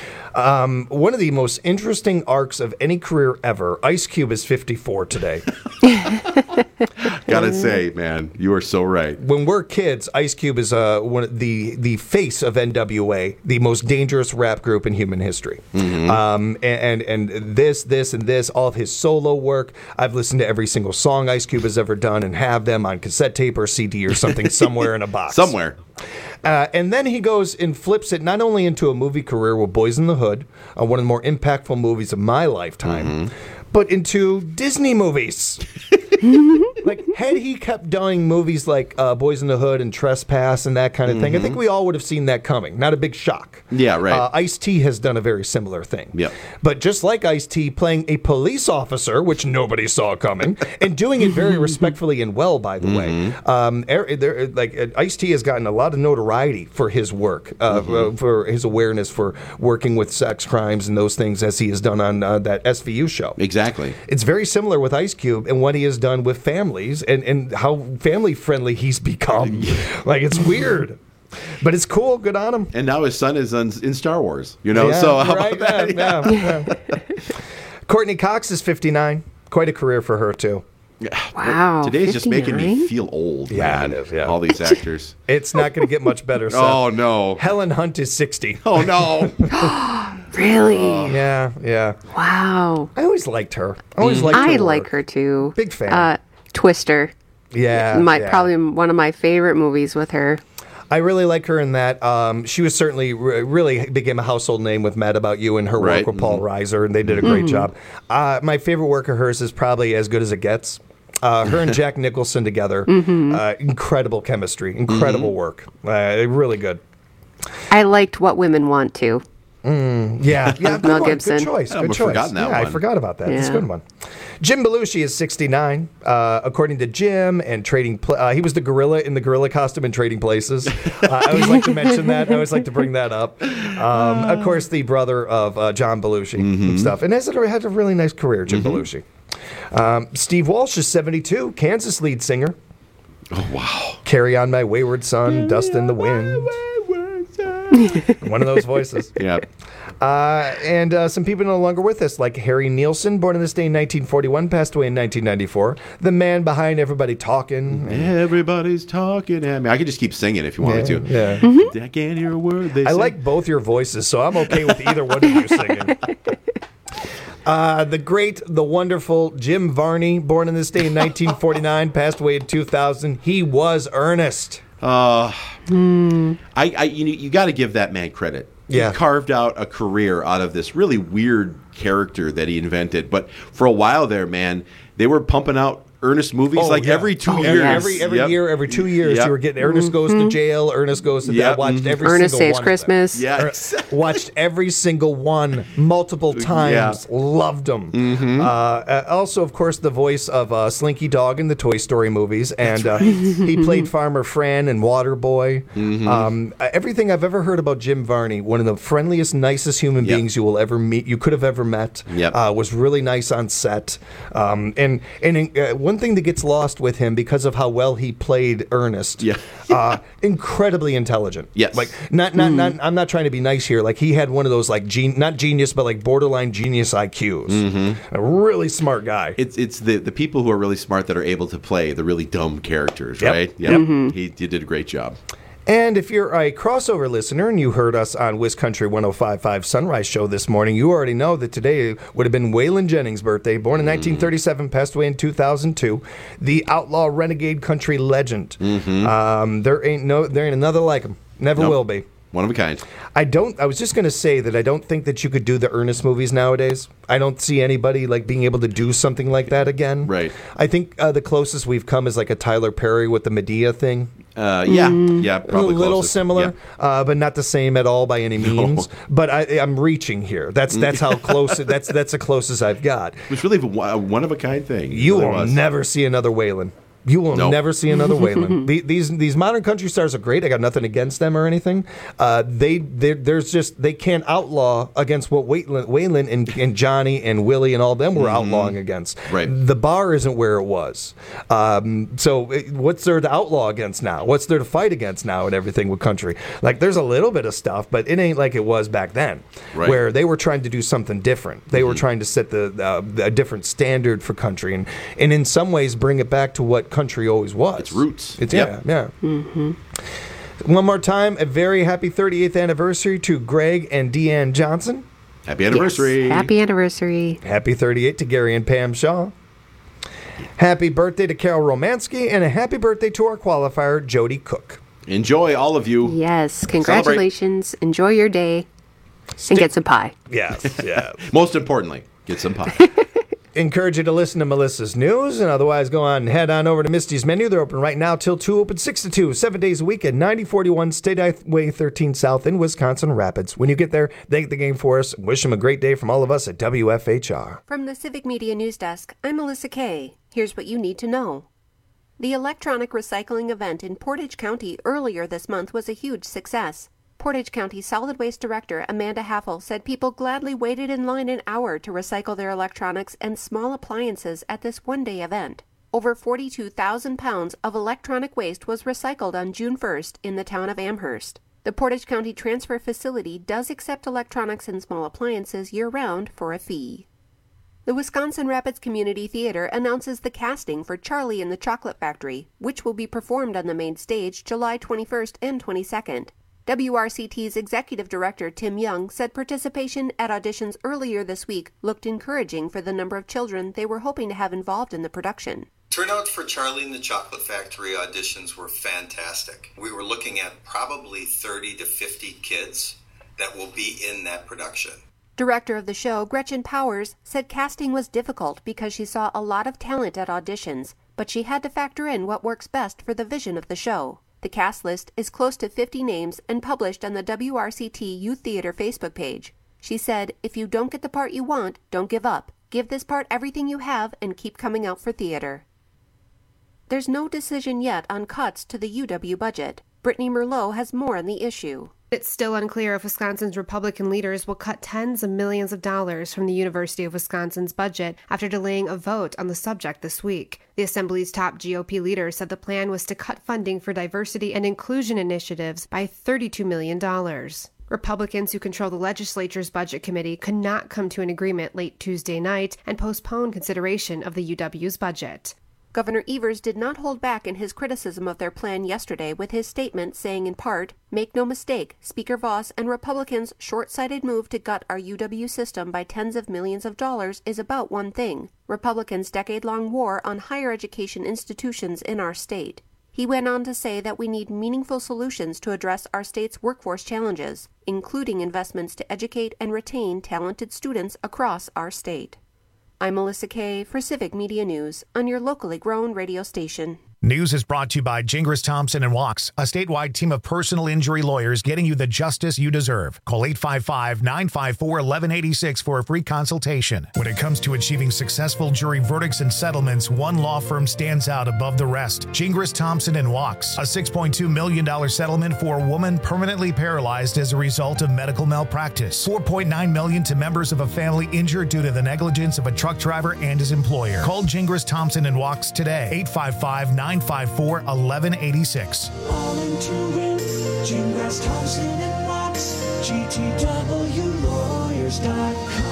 Um, one of the most interesting arcs of any career ever. Ice Cube is fifty-four today. Gotta say, man, you are so right. When we're kids, Ice Cube is uh, one of the the face of N W A, the most dangerous rap group in human history. Mm-hmm. Um, and, and and this, this, and this, all of his solo work. I've listened to every single song Ice Cube has ever done, and have them on cassette tape or C D or something somewhere in a box. Somewhere. Uh, and then he goes and flips it not only into a movie career with Boys in the Hood, uh, one of the more impactful movies of my lifetime, Mm-hmm. but into Disney movies. Like, had he kept doing movies like uh, Boys in the Hood and Trespass and that kind of thing, I think we all would have seen that coming. Not a big shock. Yeah, right. Uh, Ice-T has done a very similar thing. Yep. But just like Ice-T playing a police officer, which nobody saw coming, and doing it very respectfully and well, by the way. Um, er, there, like uh, Ice-T has gotten a lot of notoriety for his work, uh, uh, for his awareness for working with sex crimes and those things, as he has done on uh, that S V U show. Exactly. It's very similar with Ice Cube and what he has done with families and, and how family friendly he's become. Like, it's weird. But it's cool. Good on him. And now his son is on, in Star Wars. You know, Yeah, so how right, about that? yeah, yeah, yeah. Courtney Cox is fifty-nine. Quite a career for her, too. Wow, Today's just making me fifty-nine? feel old. Yeah, man. it is, yeah. All these actors. It's not going to get much better. Seth. Oh, no. Helen Hunt is sixty. Oh, no. Really? Yeah, yeah. Wow. I always liked her. I always liked her I work. like her too. Big fan. Uh, Twister. Yeah, My yeah. probably one of my favorite movies with her. I really like her in that. Um, she was certainly re- really became a household name with Mad About You and her Right. work with Paul Reiser, and they did a great Mhm. job. Uh, my favorite work of hers is probably As Good as It Gets. Uh, her and Jack Nicholson together, Mhm. uh, incredible chemistry, incredible work, uh, really good. I liked What Women Want To. Mm, yeah, yeah, good Mel one. Gibson. Good choice. Oh, Good I've choice. forgotten that yeah, I one. forgot about that. It's a Yeah. good one. Jim Belushi is sixty-nine. Uh, according to Jim, and trading, pl- uh, he was the gorilla in the gorilla costume in Trading Places. Uh, I always like to mention that. I always like to bring that up. Um, of course, the brother of uh, John Belushi and stuff, and has had a really nice career, Jim Belushi. Um, Steve Walsh is seventy-two. Kansas lead singer. Oh, wow. Carry On My Wayward Son, Dust in the Wind. One of those voices. Yeah. Uh, and uh, some people no longer with us, like Harry Nielsen, born on this day in nineteen forty-one, passed away in nineteen ninety-four. The man behind Everybody Talking. Everybody's talking at me. I could just keep singing if you wanted Yeah, to. yeah. Mm-hmm. I can't hear a word they I say. like both your voices, so I'm okay with either one of you singing. Uh, the great, the wonderful Jim Varney, born on this day in nineteen forty-nine, passed away in two thousand. He was Ernest. Uh, Hmm. I, I, you, you got to give that man credit. Yeah. He carved out a career out of this really weird character that he invented. But for a while there, man, they were pumping out Ernest movies Oh, like yeah. every two Oh, years. Every every Yep. year, every two years, Yep. you were getting Ernest Goes to Jail, Ernest Goes to Yep. that. Watched every Ernest single Saves one. Christmas. Of them. Er, watched every single one multiple times. Loved them. Mm-hmm. Uh, uh, also, of course, the voice of uh, Slinky Dog in the Toy Story movies, and uh, he played Farmer Fran and Waterboy. Mm-hmm. Um, uh, everything I've ever heard about Jim Varney, one of the friendliest, nicest human Yep. beings you will ever meet, you could have ever met. Yep. Uh, was really nice on set. Um, and and uh, one thing that gets lost with him because of how well he played Ernest. Yeah. uh, incredibly intelligent. Yes. Like not not not. I'm not trying to be nice here. Like he had one of those like gen- not genius but like borderline genius I Qs. Mm-hmm. A really smart guy. It's it's the, the people who are really smart that are able to play the really dumb characters, Yep. right? Yep. Mm-hmm. He, he did a great job. And if you're a crossover listener and you heard us on Wiz Country one oh five point five Sunrise Show this morning, you already know that today would have been Waylon Jennings' birthday. Born in nineteen thirty-seven, passed away in two thousand two. The outlaw renegade country legend. Mm-hmm. Um, there ain't no, there ain't another like him. Never Nope. will be. One of a kind. I don't. I was just going to say that I don't think that you could do the Ernest movies nowadays. I don't see anybody like being able to do something like that again. Right. I think uh, the closest we've come is like a Tyler Perry with the Medea thing. Uh, yeah, yeah, probably a little closest. similar, Yeah. uh, but not the same at all by any means. But I, I'm reaching here. That's that's how close. That's that's the closest I've got. It was really a one of a kind thing. You It really will was. never see another Waylon. You will Nope. never see another Waylon. The, these these modern country stars are great. I got nothing against them or anything. Uh, they there's just they can't outlaw against what Waylon, Waylon and, and Johnny and Willie and all them were outlawing against. Right. The bar isn't where it was. Um, so it- what's there to outlaw against now? What's there to fight against now and everything with country? Like there's a little bit of stuff, but it ain't like it was back then, Right. where they were trying to do something different. They were trying to set the uh, a different standard for country, and and in some ways bring it back to what country always was. Its roots. It's Yep. yeah, yeah. Mm-hmm. One more time, a very happy thirty-eighth anniversary to Greg and Deanne Johnson. Happy anniversary. Happy anniversary. Happy thirty-eight to Gary and Pam Shaw. Happy birthday to Carol Romansky, and a happy birthday to our qualifier, Jody Cook. Enjoy, all of you. Yes, congratulations. Enjoy your day. And get some pie. Yes, yeah. Most importantly, get some pie. Encourage you to listen to Melissa's News, and otherwise go on and head on over to Misty's Menu. They're open right now till two, open six to two, seven days a week at ninety forty-one State Highway thirteen South in Wisconsin Rapids. When you get there, thank the game for us. Wish them a great day from all of us at W F H R. From the Civic Media News Desk, I'm Melissa Kay. Here's what you need to know. The electronic recycling event in Portage County earlier this month was a huge success. Portage County Solid Waste Director Amanda Haffel said people gladly waited in line an hour to recycle their electronics and small appliances at this one-day event. Over forty-two thousand pounds of electronic waste was recycled on June first in the town of Amherst. The Portage County Transfer Facility does accept electronics and small appliances year-round for a fee. The Wisconsin Rapids Community Theater announces the casting for Charlie and the Chocolate Factory, which will be performed on the main stage July twenty-first and twenty-second. W R C T's Executive Director Tim Young said participation at auditions earlier this week looked encouraging for the number of children they were hoping to have involved in the production. Turnout for Charlie and the Chocolate Factory auditions were fantastic. We were looking at probably thirty to fifty kids that will be in that production. Director of the show, Gretchen Powers, said casting was difficult because she saw a lot of talent at auditions, but she had to factor in what works best for the vision of the show. The cast list is close to fifty names and published on the W R C T Youth Theater Facebook page. She said, "If you don't get the part you want, don't give up. Give this part everything you have and keep coming out for theater." There's no decision yet on cuts to the U W budget. Brittany Merlot has more on the issue. It's still unclear if Wisconsin's Republican leaders will cut tens of millions of dollars from the University of Wisconsin's budget after delaying a vote on the subject this week. The Assembly's top G O P leader said the plan was to cut funding for diversity and inclusion initiatives by thirty-two million dollars. Republicans who control the legislature's budget committee could not come to an agreement late Tuesday night and postpone consideration of the U W's budget. Governor Evers did not hold back in his criticism of their plan yesterday with his statement saying in part, "Make no mistake, Speaker Voss and Republicans' short-sighted move to gut our U W system by tens of millions of dollars is about one thing, Republicans' decade-long war on higher education institutions in our state." He went on to say that we need meaningful solutions to address our state's workforce challenges, including investments to educate and retain talented students across our state. I'm Melissa Kay for Civic Media News on your locally grown radio station. News is brought to you by Gingras Thompson and Walks, a statewide team of personal injury lawyers getting you the justice you deserve. Call eight five five, nine five four, one one eight six for a free consultation. When it comes to achieving successful jury verdicts and settlements, one law firm stands out above the rest. Gingras Thompson and Walks, a six point two million dollars settlement for a woman permanently paralyzed as a result of medical malpractice. four point nine million dollars to members of a family injured due to the negligence of a truck driver and his employer. Call Gingras Thompson and Walks today. eight five five, nine five four, one one eight six. All in to win. Gingras Thompson and Walks. G T W lawyers dot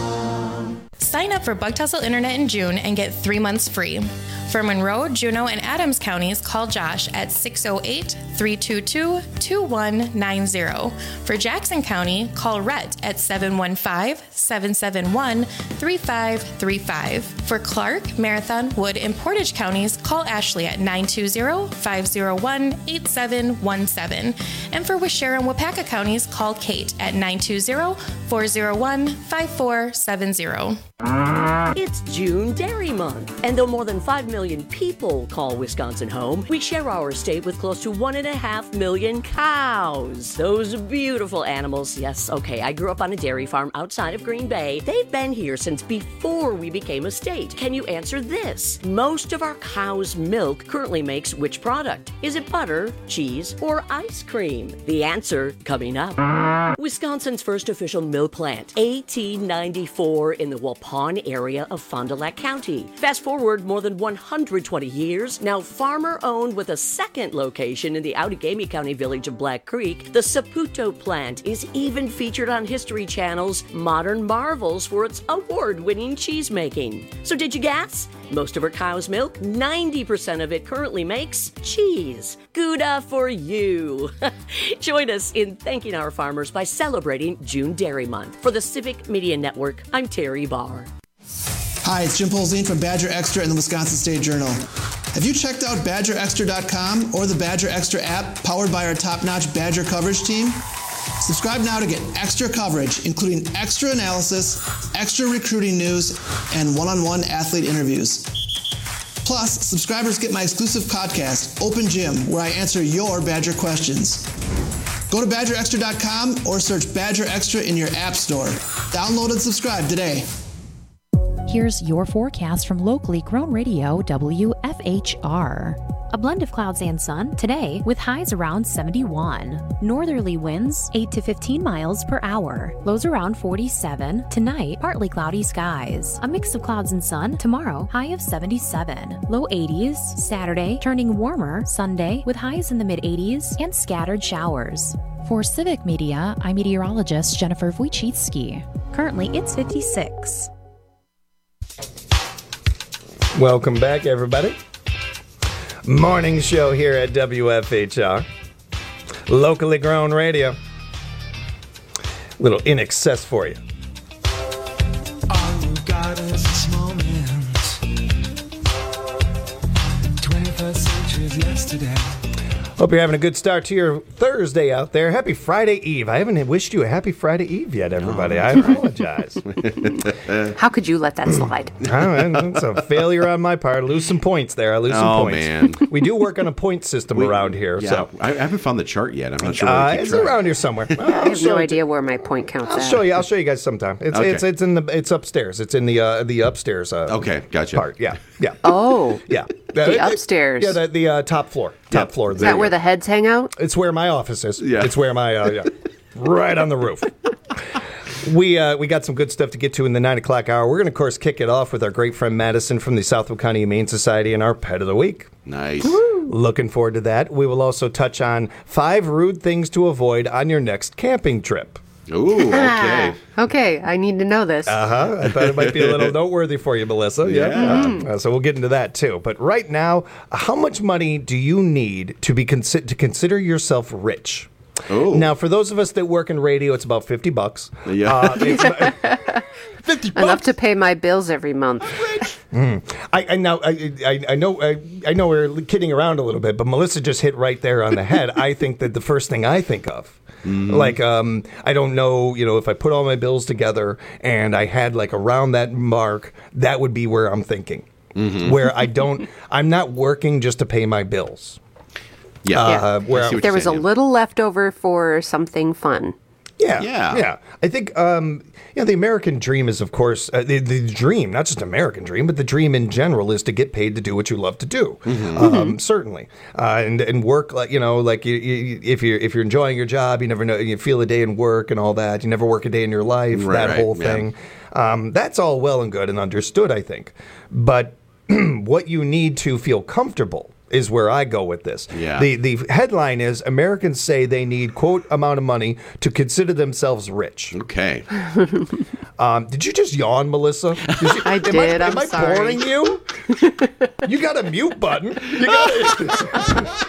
com. Sign up for Bug Tussle Internet in June and get three months free. For Monroe, Juneau, and Adams counties, call Josh at six oh eight, three two two, two one nine zero. For Jackson County, call Rhett at seven one five, seven seven one, three five three five. For Clark, Marathon, Wood, and Portage counties, call Ashley at nine two zero, five zero one, eight seven one seven. And for Waushara and Wapaka counties, call Kate at nine two zero, four zero one, five four seven zero. It's June Dairy Month, and though more than five million people call Wisconsin home, we share our state with close to one and a half million cows. Those beautiful animals. Yes, okay, I grew up on a dairy farm outside of Green Bay. They've been here since before we became a state. Can you answer this? Most of our cow's milk currently makes which product? Is it butter, cheese, or ice cream? The answer coming up. Wisconsin's first official milk plant, A T ninety-four in the Waupun area of Fond du Lac County. Fast forward more than one hundred twenty years, now farmer-owned with a second location in the Outagamie County village of Black Creek, the Saputo plant is even featured on History Channel's Modern Marvels for its award-winning cheese-making. So did you guess? Most of our cow's milk, ninety percent of it currently makes cheese. Gouda for you. Join us in thanking our farmers by celebrating June Dairy Month. For the Civic Media Network, I'm Terry Barr. Hi, it's Jim Polzine from Badger Extra and the Wisconsin State Journal. Have you checked out badger extra dot com or the Badger Extra app powered by our top-notch Badger coverage team? Subscribe now to get extra coverage, including extra analysis, extra recruiting news, and one-on-one athlete interviews. Plus, subscribers get my exclusive podcast, Open Gym, where I answer your Badger questions. Go to badger extra dot com or search Badger Extra in your app store. Download and subscribe today. Here's your forecast from locally grown radio W F H R. A blend of clouds and sun today with highs around seventy-one. Northerly winds eight to fifteen miles per hour. Lows around forty-seven. Tonight, partly cloudy skies. A mix of clouds and sun tomorrow, high of seventy-seven. Low eighties. Saturday, turning warmer. Sunday with highs in the mid eighties and scattered showers. For Civic Media, I'm meteorologist Jennifer Wojcicki. Currently, it's fifty-six. Welcome back, everybody. Morning show here at W F H R. Locally grown radio. Little in excess for you. All you got is this moment. twenty-first century's yesterday. Hope you're having a good start to your Thursday out there. Happy Friday Eve. I haven't wished you a happy Friday Eve yet, everybody. I apologize. How could you let that slide? It's a failure on my part. Lose some points there. I lose some Oh, points. man. We do work on a point system around here. Yeah, So I I haven't found the chart yet. I'm not sure. uh, where to keep it's track. around here somewhere. I have no idea where my point counts I'll at. show you. I'll show you guys sometime. It's Okay. it's it's in the it's upstairs. It's in the uh, the upstairs. Uh, Okay, gotcha. Part. Yeah, yeah. Oh, Yeah. the Uh, upstairs. Yeah, the, the uh, top floor. Top Yeah. floor. Is that where the heads hang out? It's where my office is. Yeah. It's where my uh, yeah, right on the roof. We uh, we got some good stuff to get to in the nine o'clock hour. We're going to, of course, kick it off with our great friend Madison from the Southwood County Humane Society and our Pet of the Week. Nice. Looking forward to that. We will also touch on five rude things to avoid on your next camping trip. Ooh, okay. Okay, I need to know this. Uh huh. I thought it might be a little noteworthy for you, Melissa. Yeah. Uh, so we'll get into that too. But right now, how much money do you need to be consi- to consider yourself rich? Oh. Now, for those of us that work in radio, it's about fifty bucks. Yeah. Uh, it's about- fifty Enough to pay my bills every month. Mm. I, I now I, I, I know I, I know we're kidding around a little bit, but Melissa just hit right there on the head. I think that the first thing I think of, Mm. like um, I don't know, you know, if I put all my bills together and I had like around that mark, that would be where I'm thinking, Mhm. where I don't, I'm not working just to pay my bills. Yeah. Uh, where I see If there was a little left over for something fun. Yeah, Yeah. yeah. I think, um, you know, the American dream is, of course, uh, the, the dream, not just American dream, but the dream in general is to get paid to do what you love to do. Mm-hmm. Um, certainly, uh, and and work like you know, like you, you, if you're if you're enjoying your job, you never know, you feel a day in work and all that. You never work a day in your life. Right, that right, whole yeah. thing. Um, that's all well and good and understood, I think, but what you need to feel comfortable is where I go with this. Yeah. The the headline is Americans say they need quote amount of money to consider themselves rich. Okay. Um, did you just yawn, Melissa? Did you, I am did, I, I'm am I sorry. boring you? You got a mute button. You got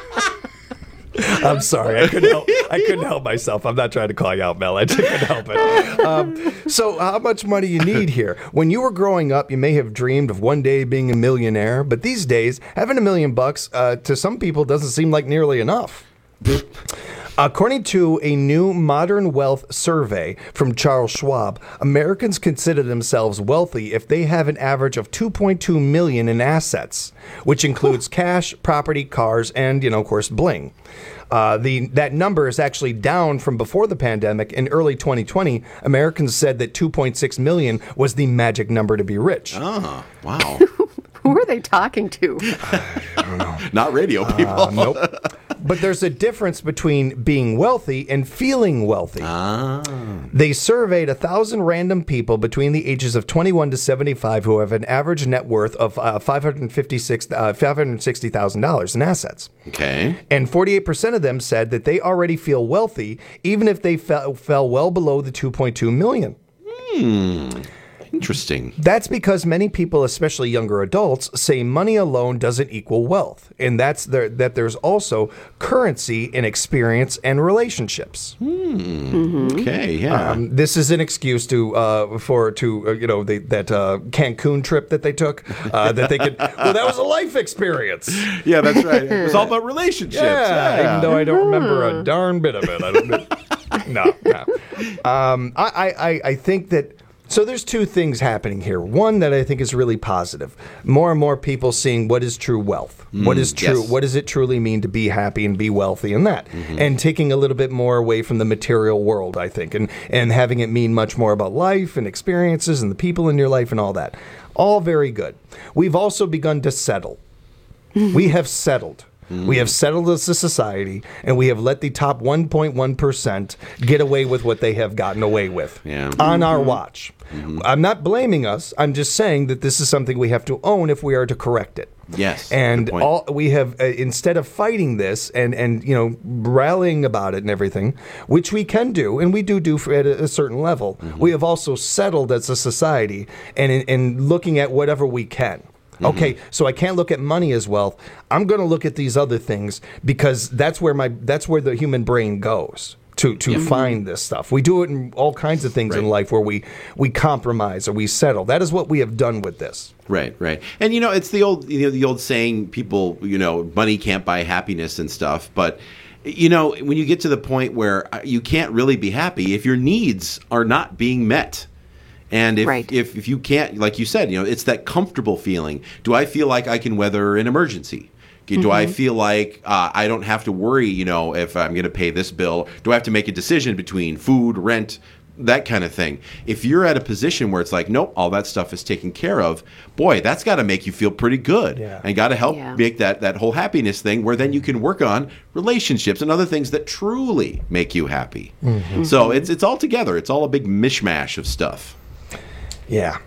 I'm sorry. I couldn't help. I couldn't help myself. I'm not trying to call you out, Mel. I just couldn't help it. Um, so, how much money you need here? When you were growing up, you may have dreamed of one day being a millionaire, but these days, having a million bucks uh, to some people doesn't seem like nearly enough. According to a new Modern Wealth survey from Charles Schwab, Americans consider themselves wealthy if they have an average of two point two million in assets, which includes cash, property, cars, and, you know, of course, bling. Uh, the that number is actually down from before the pandemic. In early twenty twenty, Americans said that two point six million was the magic number to be rich. Oh, wow. Who are they talking to? Not radio people. Uh, nope. But there's a difference between being wealthy and feeling wealthy. Ah. They surveyed one thousand random people between the ages of twenty-one to seventy-five who have an average net worth of uh, five hundred fifty-six, uh, five hundred sixty thousand dollars in assets. Okay. And forty-eight percent of them said that they already feel wealthy even if they fell, fell well below the two point two million. Hmm. Interesting. That's because many people, especially younger adults, say money alone doesn't equal wealth, and that's there, that there's also currency in experience and relationships. Hmm. Okay. Yeah. Um, this is an excuse to uh, for to uh, you know they, that uh, Cancun trip that they took uh, that they could. Well, that was a life experience. Yeah, that's right. It was all about relationships. Yeah, Yeah. even though I don't remember a darn bit of it. I don't. No, no. Um, I, I, I think that. So there's two things happening here. One that I think is really positive. More and more people seeing what is true wealth. Mm, what is true? yes. What does it truly mean to be happy and be wealthy and that? And taking a little bit more away from the material world, I think, and, and having it mean much more about life and experiences and the people in your life and all that. All very good. We've also begun to settle. We have settled. We have settled as a society, and we have let the top one point one percent get away with what they have gotten away with Yeah. on our watch. I'm not blaming us. I'm just saying that this is something we have to own if we are to correct it. Yes. And good point. all we have, uh, instead of fighting this and, and you know rallying about it and everything, which we can do and we do do for, at a, a certain level, we have also settled as a society and in, in looking at whatever we can. Okay, so I can't look at money as wealth. I'm going to look at these other things because that's where my that's where the human brain goes to to Mm-hmm. find this stuff. We do it in all kinds of things in life where we we compromise or we settle. That is what we have done with this. Right, right. And you know, it's the old you know the old saying, people, you know, money can't buy happiness and stuff, but you know, when you get to the point where you can't really be happy if your needs are not being met. And if, Right. if if you can't, like you said, you know, it's that comfortable feeling. Do I feel like I can weather an emergency? Do I Mhm. feel like uh, I don't have to worry, you know, if I'm going to pay this bill? Do I have to make a decision between food, rent, that kind of thing? If you're at a position where it's like, nope, all that stuff is taken care of, boy, that's got to make you feel pretty good. Yeah. And got to help Yeah. make that, that whole happiness thing where then you can work on relationships and other things that truly make you happy. Mhm. So it's, it's all together. It's all a big mishmash of stuff. Yeah.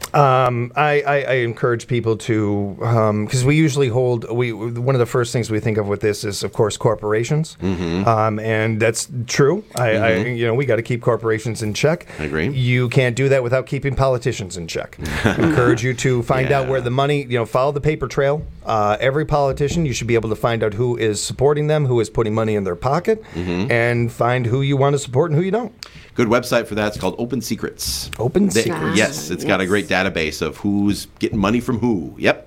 Um, I, I, I encourage people to, because we usually hold, we one of the first things we think of with this is, of course, corporations. Mm-hmm. Um, and that's true. I, I Mhm. you know, we got to keep corporations in check. I agree. You can't do that without keeping politicians in check. Encourage you to find out Yeah. where the money, you know, follow the paper trail. Uh, every politician, you should be able to find out who is supporting them, who is putting money in their pocket, Mhm. and find who you want to support and who you don't. Good website for that. It's called Open Secrets. Open They- Secrets. Yes, it's got a great database of who's getting money from who. Yep.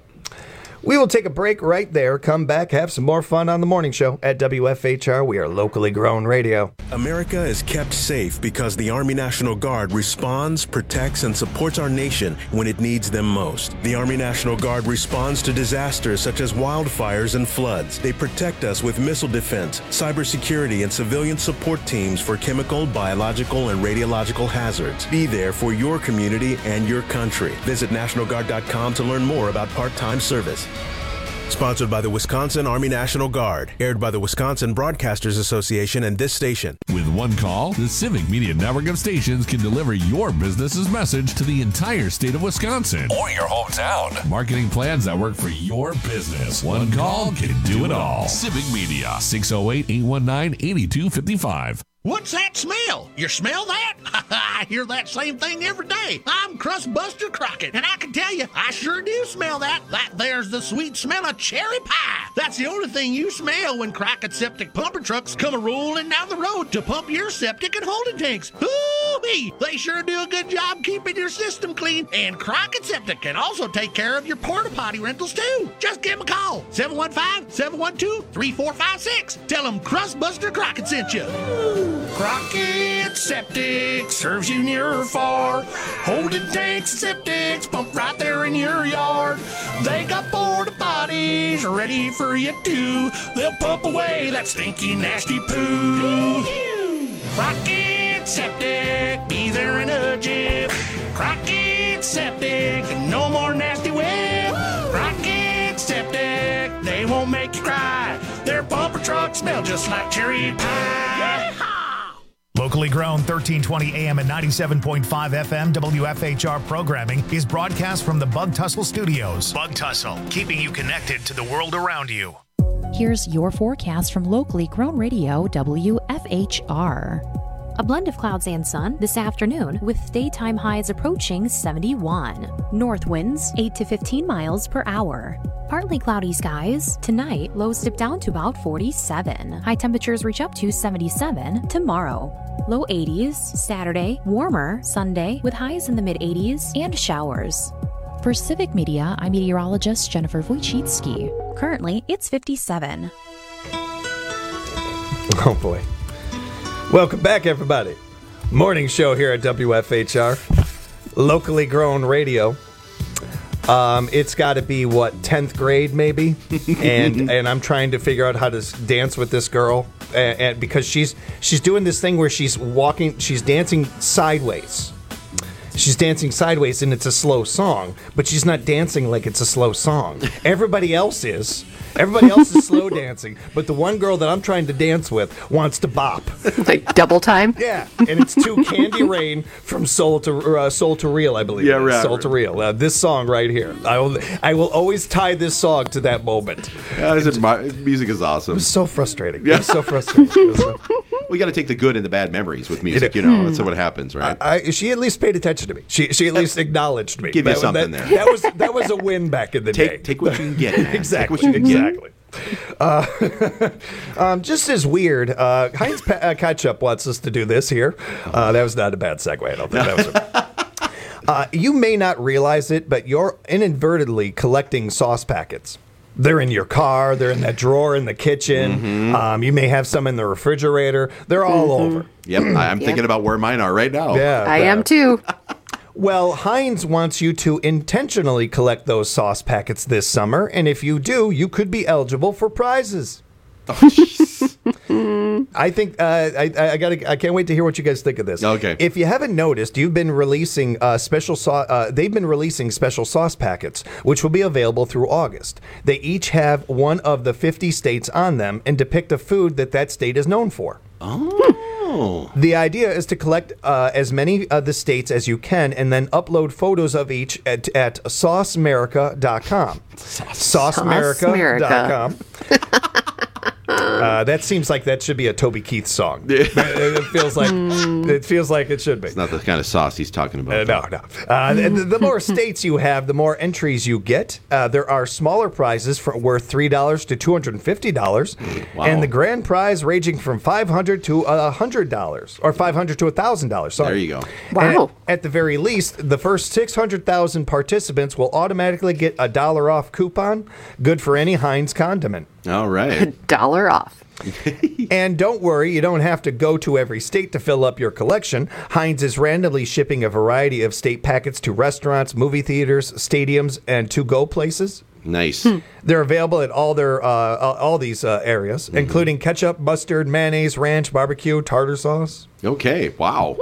We will take a break right there, come back, have some more fun on the morning show at W F H R. We are locally grown radio. America is kept safe because the Army National Guard responds, protects, and supports our nation when it needs them most. The Army National Guard responds to disasters such as wildfires and floods. They protect us with missile defense, cybersecurity, and civilian support teams for chemical, biological, and radiological hazards. Be there for your community and your country. Visit National Guard dot com to learn more about part-time service. Sponsored by the Wisconsin Army National Guard. Aired by the Wisconsin Broadcasters Association and this station. With one call, the Civic Media Network of stations can deliver your business's message to the entire state of Wisconsin. Or your hometown. Marketing plans that work for your business. One call can do it all. Civic Media, six oh eight, eight one nine, eight two five five. What's that smell? You smell that? I hear that same thing every day. I'm Crustbuster Crockett, and I can tell you, I sure do smell that. That there's the sweet smell of cherry pie. That's the only thing you smell when Crockett Septic pumper trucks come a-rolling down the road to pump your septic and holding tanks. Hoo-wee! They sure do a good job keeping your system clean, and Crockett Septic can also take care of your porta potty rentals too. Just give them a call, seven one five, seven one two, three four five six. Tell them Crustbuster Crockett sent you. Crockett Septic serves you near or far. Holding tanks and septics pump right there in your yard. They got porta potties ready for you too. They'll pump away that stinky, nasty poo. Crockett Septic, be there in a jiff. Crockett Septic, no more nasty whip. Crockett Septic, they won't make you cry. Their bumper trucks smell just like cherry pie. Locally grown, thirteen twenty A M and ninety-seven point five F M W F H R programming is broadcast from the Bug Tussle Studios. Bug Tussle, keeping you connected to the world around you. Here's your forecast from locally grown radio W F H R. A blend of clouds and sun this afternoon with daytime highs approaching seventy-one. North winds eight to fifteen miles per hour. Partly cloudy skies. Tonight, lows dip down to about forty-seven. High temperatures reach up to seventy-seven tomorrow. Low eighties. Saturday, warmer. Sunday, with highs in the mid eighties and showers. For Civic Media, I'm meteorologist Jennifer Wojcicki. Currently, it's fifty-seven. Oh boy. Welcome back, everybody. Morning show here at W F H R. Locally grown radio. Um, it's got to be, what, tenth grade maybe? and and I'm trying to figure out how to s- dance with this girl. And, and because she's she's doing this thing where she's walking, she's dancing sideways. She's dancing sideways and it's a slow song, but she's not dancing like it's a slow song. Everybody else is. Everybody else is slow dancing, but the one girl that I'm trying to dance with wants to bop. Like double time? Yeah, and it's to Candy Rain from Soul to uh, Soul to Real, I believe. Yeah, it is. right, Soul right. to Real. Uh, this song right here. I will. I will always tie this song to that moment. Yeah, this is my, music is awesome. It was so frustrating. It was so frustrating. It was so- we got to take the good and the bad memories with music. You know, that's what happens, right? I, I, she at least paid attention to me. She she at least acknowledged me. Give you That- something that, there. That was that was a win back in the Take- day. take what you can get, man. exactly. Take what you can get. exactly. Uh, um, just as weird, uh, Heinz pa- uh, Ketchup wants us to do this here. Uh, that was not a bad segue. I don't think that was. A- uh, you may not realize it, but you're inadvertently collecting sauce packets. They're in your car. They're in that drawer in the kitchen. Mm-hmm. Um, you may have some in the refrigerator. They're all Mm-hmm. over. Yep, I- I'm thinking about where mine are right now. Yeah, I yeah. am too. Well, Heinz wants you to intentionally collect those sauce packets this summer, and if you do, you could be eligible for prizes. I think uh, I, I got. I can't wait to hear what you guys think of this. Okay. If you haven't noticed, you've been releasing uh, special sauce. Uh, they've been releasing special sauce packets, which will be available through August. They each have one of the fifty states on them and depict a food that that state is known for. Oh. The idea is to collect uh, as many of the states as you can and then upload photos of each at, at sauce america dot com. sauce america dot com. Uh, that seems like that should be a Toby Keith song. it, it feels like it feels like it should be. It's not the kind of sauce he's talking about. Uh, no, no. Uh, the, the more states you have, the more entries you get. Uh, there are smaller prizes for worth three dollars to two hundred and fifty dollars, Wow. and the grand prize ranging from five hundred to a hundred dollars, or five hundred to a thousand dollars. There you go. Wow. At, at the very least, the first six hundred thousand participants will automatically get a dollar off coupon, good for any Heinz condiment. All right. Dollar off. And don't worry, you don't have to go to every state to fill up your collection. Heinz is randomly shipping a variety of state packets to restaurants, movie theaters, stadiums, and to-go places. Nice. They're available at all their uh, all these uh, areas, Mm-hmm. including ketchup, mustard, mayonnaise, ranch, barbecue, tartar sauce. Okay. Wow.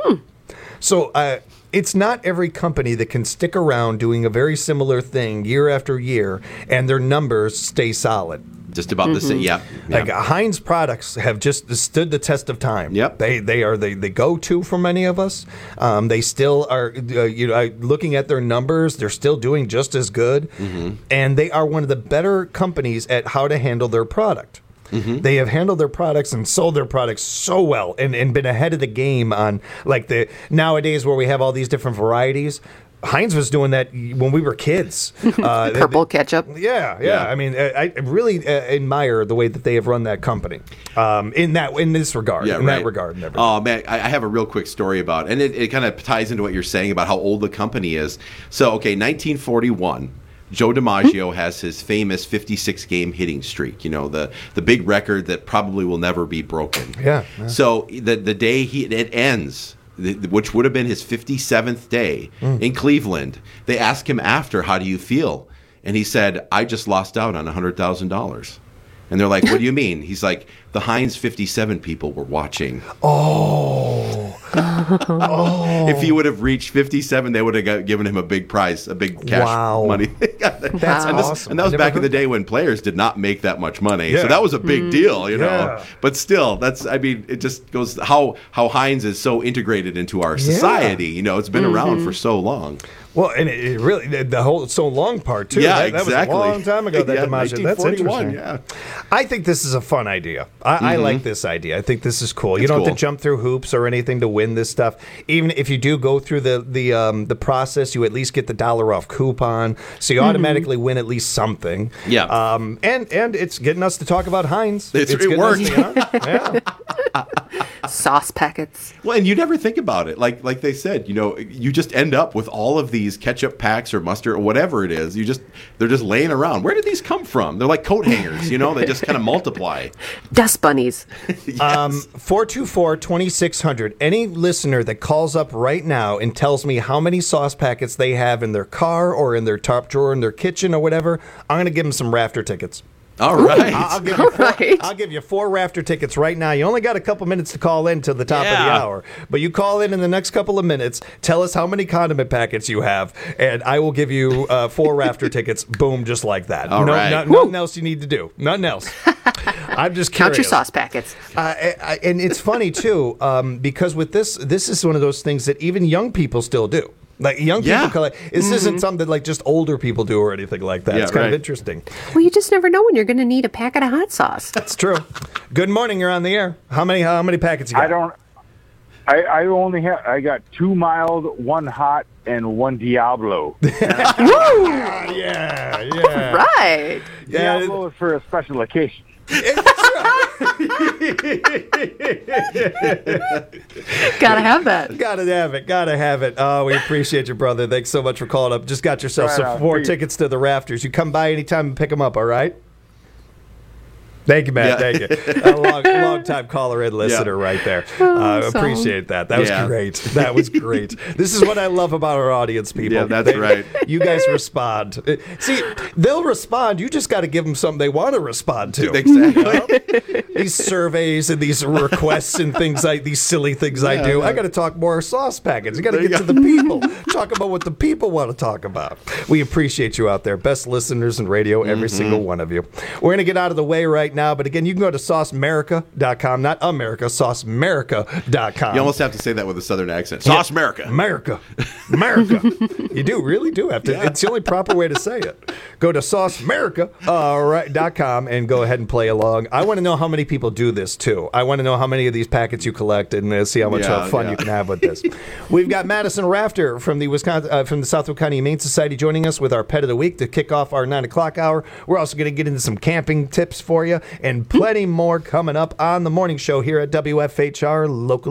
So uh, it's not every company that can stick around doing a very similar thing year after year, and their numbers stay solid. Just about the same. Yeah. yeah. Like uh, Heinz products have just stood the test of time. Yep. They they are the, the go-to for many of us. Um, they still are, uh, you know, I- looking at their numbers, they're still doing just as good. Mm-hmm. And they are one of the better companies at how to handle their product. Mm-hmm. They have handled their products and sold their products so well and, and been ahead of the game on like the nowadays where we have all these different varieties. Heinz was doing that when we were kids. Uh, Purple ketchup. Yeah, yeah. Yeah. I mean, I, I really uh, admire the way that they have run that company um, in that in this regard, Yeah, in right. that regard. And everything. Oh man, I, I have a real quick story about, and it, it kind of ties into what you're saying about how old the company is. So, okay, nineteen forty-one. Joe DiMaggio has his famous fifty-six game hitting streak. You know, the the big record that probably will never be broken. Yeah, yeah. So the the day he it ends, the- which would have been his fifty-seventh day Mm. in Cleveland, they asked him after, "How do you feel?" And he said, "I just lost out on one hundred thousand dollars." And they're like, "What do you mean?" He's like, "The Heinz fifty-seven people were watching." Oh. oh. If he would have reached fifty-seven, they would have got, given him a big prize, a big cash Wow. money. That's and this, awesome. And that was I never back in heard the day when players did not make that much money. Yeah. So that was a big deal, you know. Yeah. But still, that's, I mean, it just goes how how Heinz is so integrated into our society. You know, it's been around for so long. Well, and it, it really the, the whole so long part too. Yeah, that, that exactly. was a long time ago. That Yeah, DiMaggio. That's nineteen forty-one, interesting. yeah. I think this is a fun idea. I, I Mhm. like this idea. I think this is cool. you It's don't have cool. to jump through hoops or anything to win this stuff. Even if you do go through the the um, the process, you at least get the dollar off coupon, so you Mhm. automatically win at least something. Yeah. Um, and and it's getting us to talk about Heinz. It's- it getting us worked. to- yeah. Sauce packets. Well, and you never think about it. Like like they said, you know, you just end up with all of these ketchup packs or mustard or whatever it is. You just they're just laying around. Where did these come from? They're like coat hangers, you know, they just kind of multiply. Dust bunnies. Um, four two four, two six zero zero. Any listener that calls up right now and tells me how many sauce packets they have in their car or in their top drawer in their kitchen or whatever, I'm going to give them some rafter tickets. All right. I'll, I'll give you four, I'll give you four rafter tickets right now. You only got a couple minutes to call in to the top of the Yeah. hour. But you call in in the next couple of minutes, tell us how many condiment packets you have, and I will give you uh, four rafter tickets. Boom, just like that. All no, right. no- nothing else you need to do. Nothing else. I'm just Count your curious. sauce packets. Uh, I- I- and it's funny too, um, because with this, this is one of those things that even young people still do. Like young people Yeah. collect. This Mm-hmm. isn't something that like just older people do or anything like that. Yeah, it's kind right. of interesting. Well, you just never know when you're going to need a packet of hot sauce. That's true. Good morning. You're on the air. How many? How many packets you got? I don't. I, I only have. I got two mild, one hot, and one Diablo. yeah, yeah. Right. Yeah. Diablo is for a special occasion. Gotta have that. Gotta have it. Gotta have it. Oh, we appreciate you, brother. Thanks so much for calling up. Just got yourself Right some on. four Peace. tickets to the Rafters. You come by anytime and pick them up, all right? Thank you, Matt. Yeah. Thank you. A long, long time caller and listener Yeah. right there. Oh, uh, so- appreciate that. That was Yeah. great. That was great. This is what I love about our audience, people. Yeah, that's They- right. You guys respond. Uh, See, they'll respond. You just got to give them something they want to respond to. Exactly. These surveys and these requests and things like these silly things I Yeah, do. yeah. I got to talk more sauce packets. You got to There you get to the people. Talk about what the people want to talk about. We appreciate you out there. Best listeners in radio, every Mm-hmm. single one of you. We're going to get out of the way right now. But again, you can go to sauce america dot com. Not America, sauce america dot com. You almost have to say that with a southern accent. Sauce America. America. America. You do, really do have to. It's the only proper way to say it. Go to sauce america dot com and go ahead and play along. I want to know how many people do this, too. I want to know how many of these packets you collect and uh, see how much Yeah, uh, fun yeah. you can have with this. We've got Madison Rafter from the Wisconsin, uh, from the Southwood County Humane Society joining us with our Pet of the Week to kick off our nine o'clock hour. We're also going to get into some camping tips for you and plenty more coming up on the morning show here at W F H R Local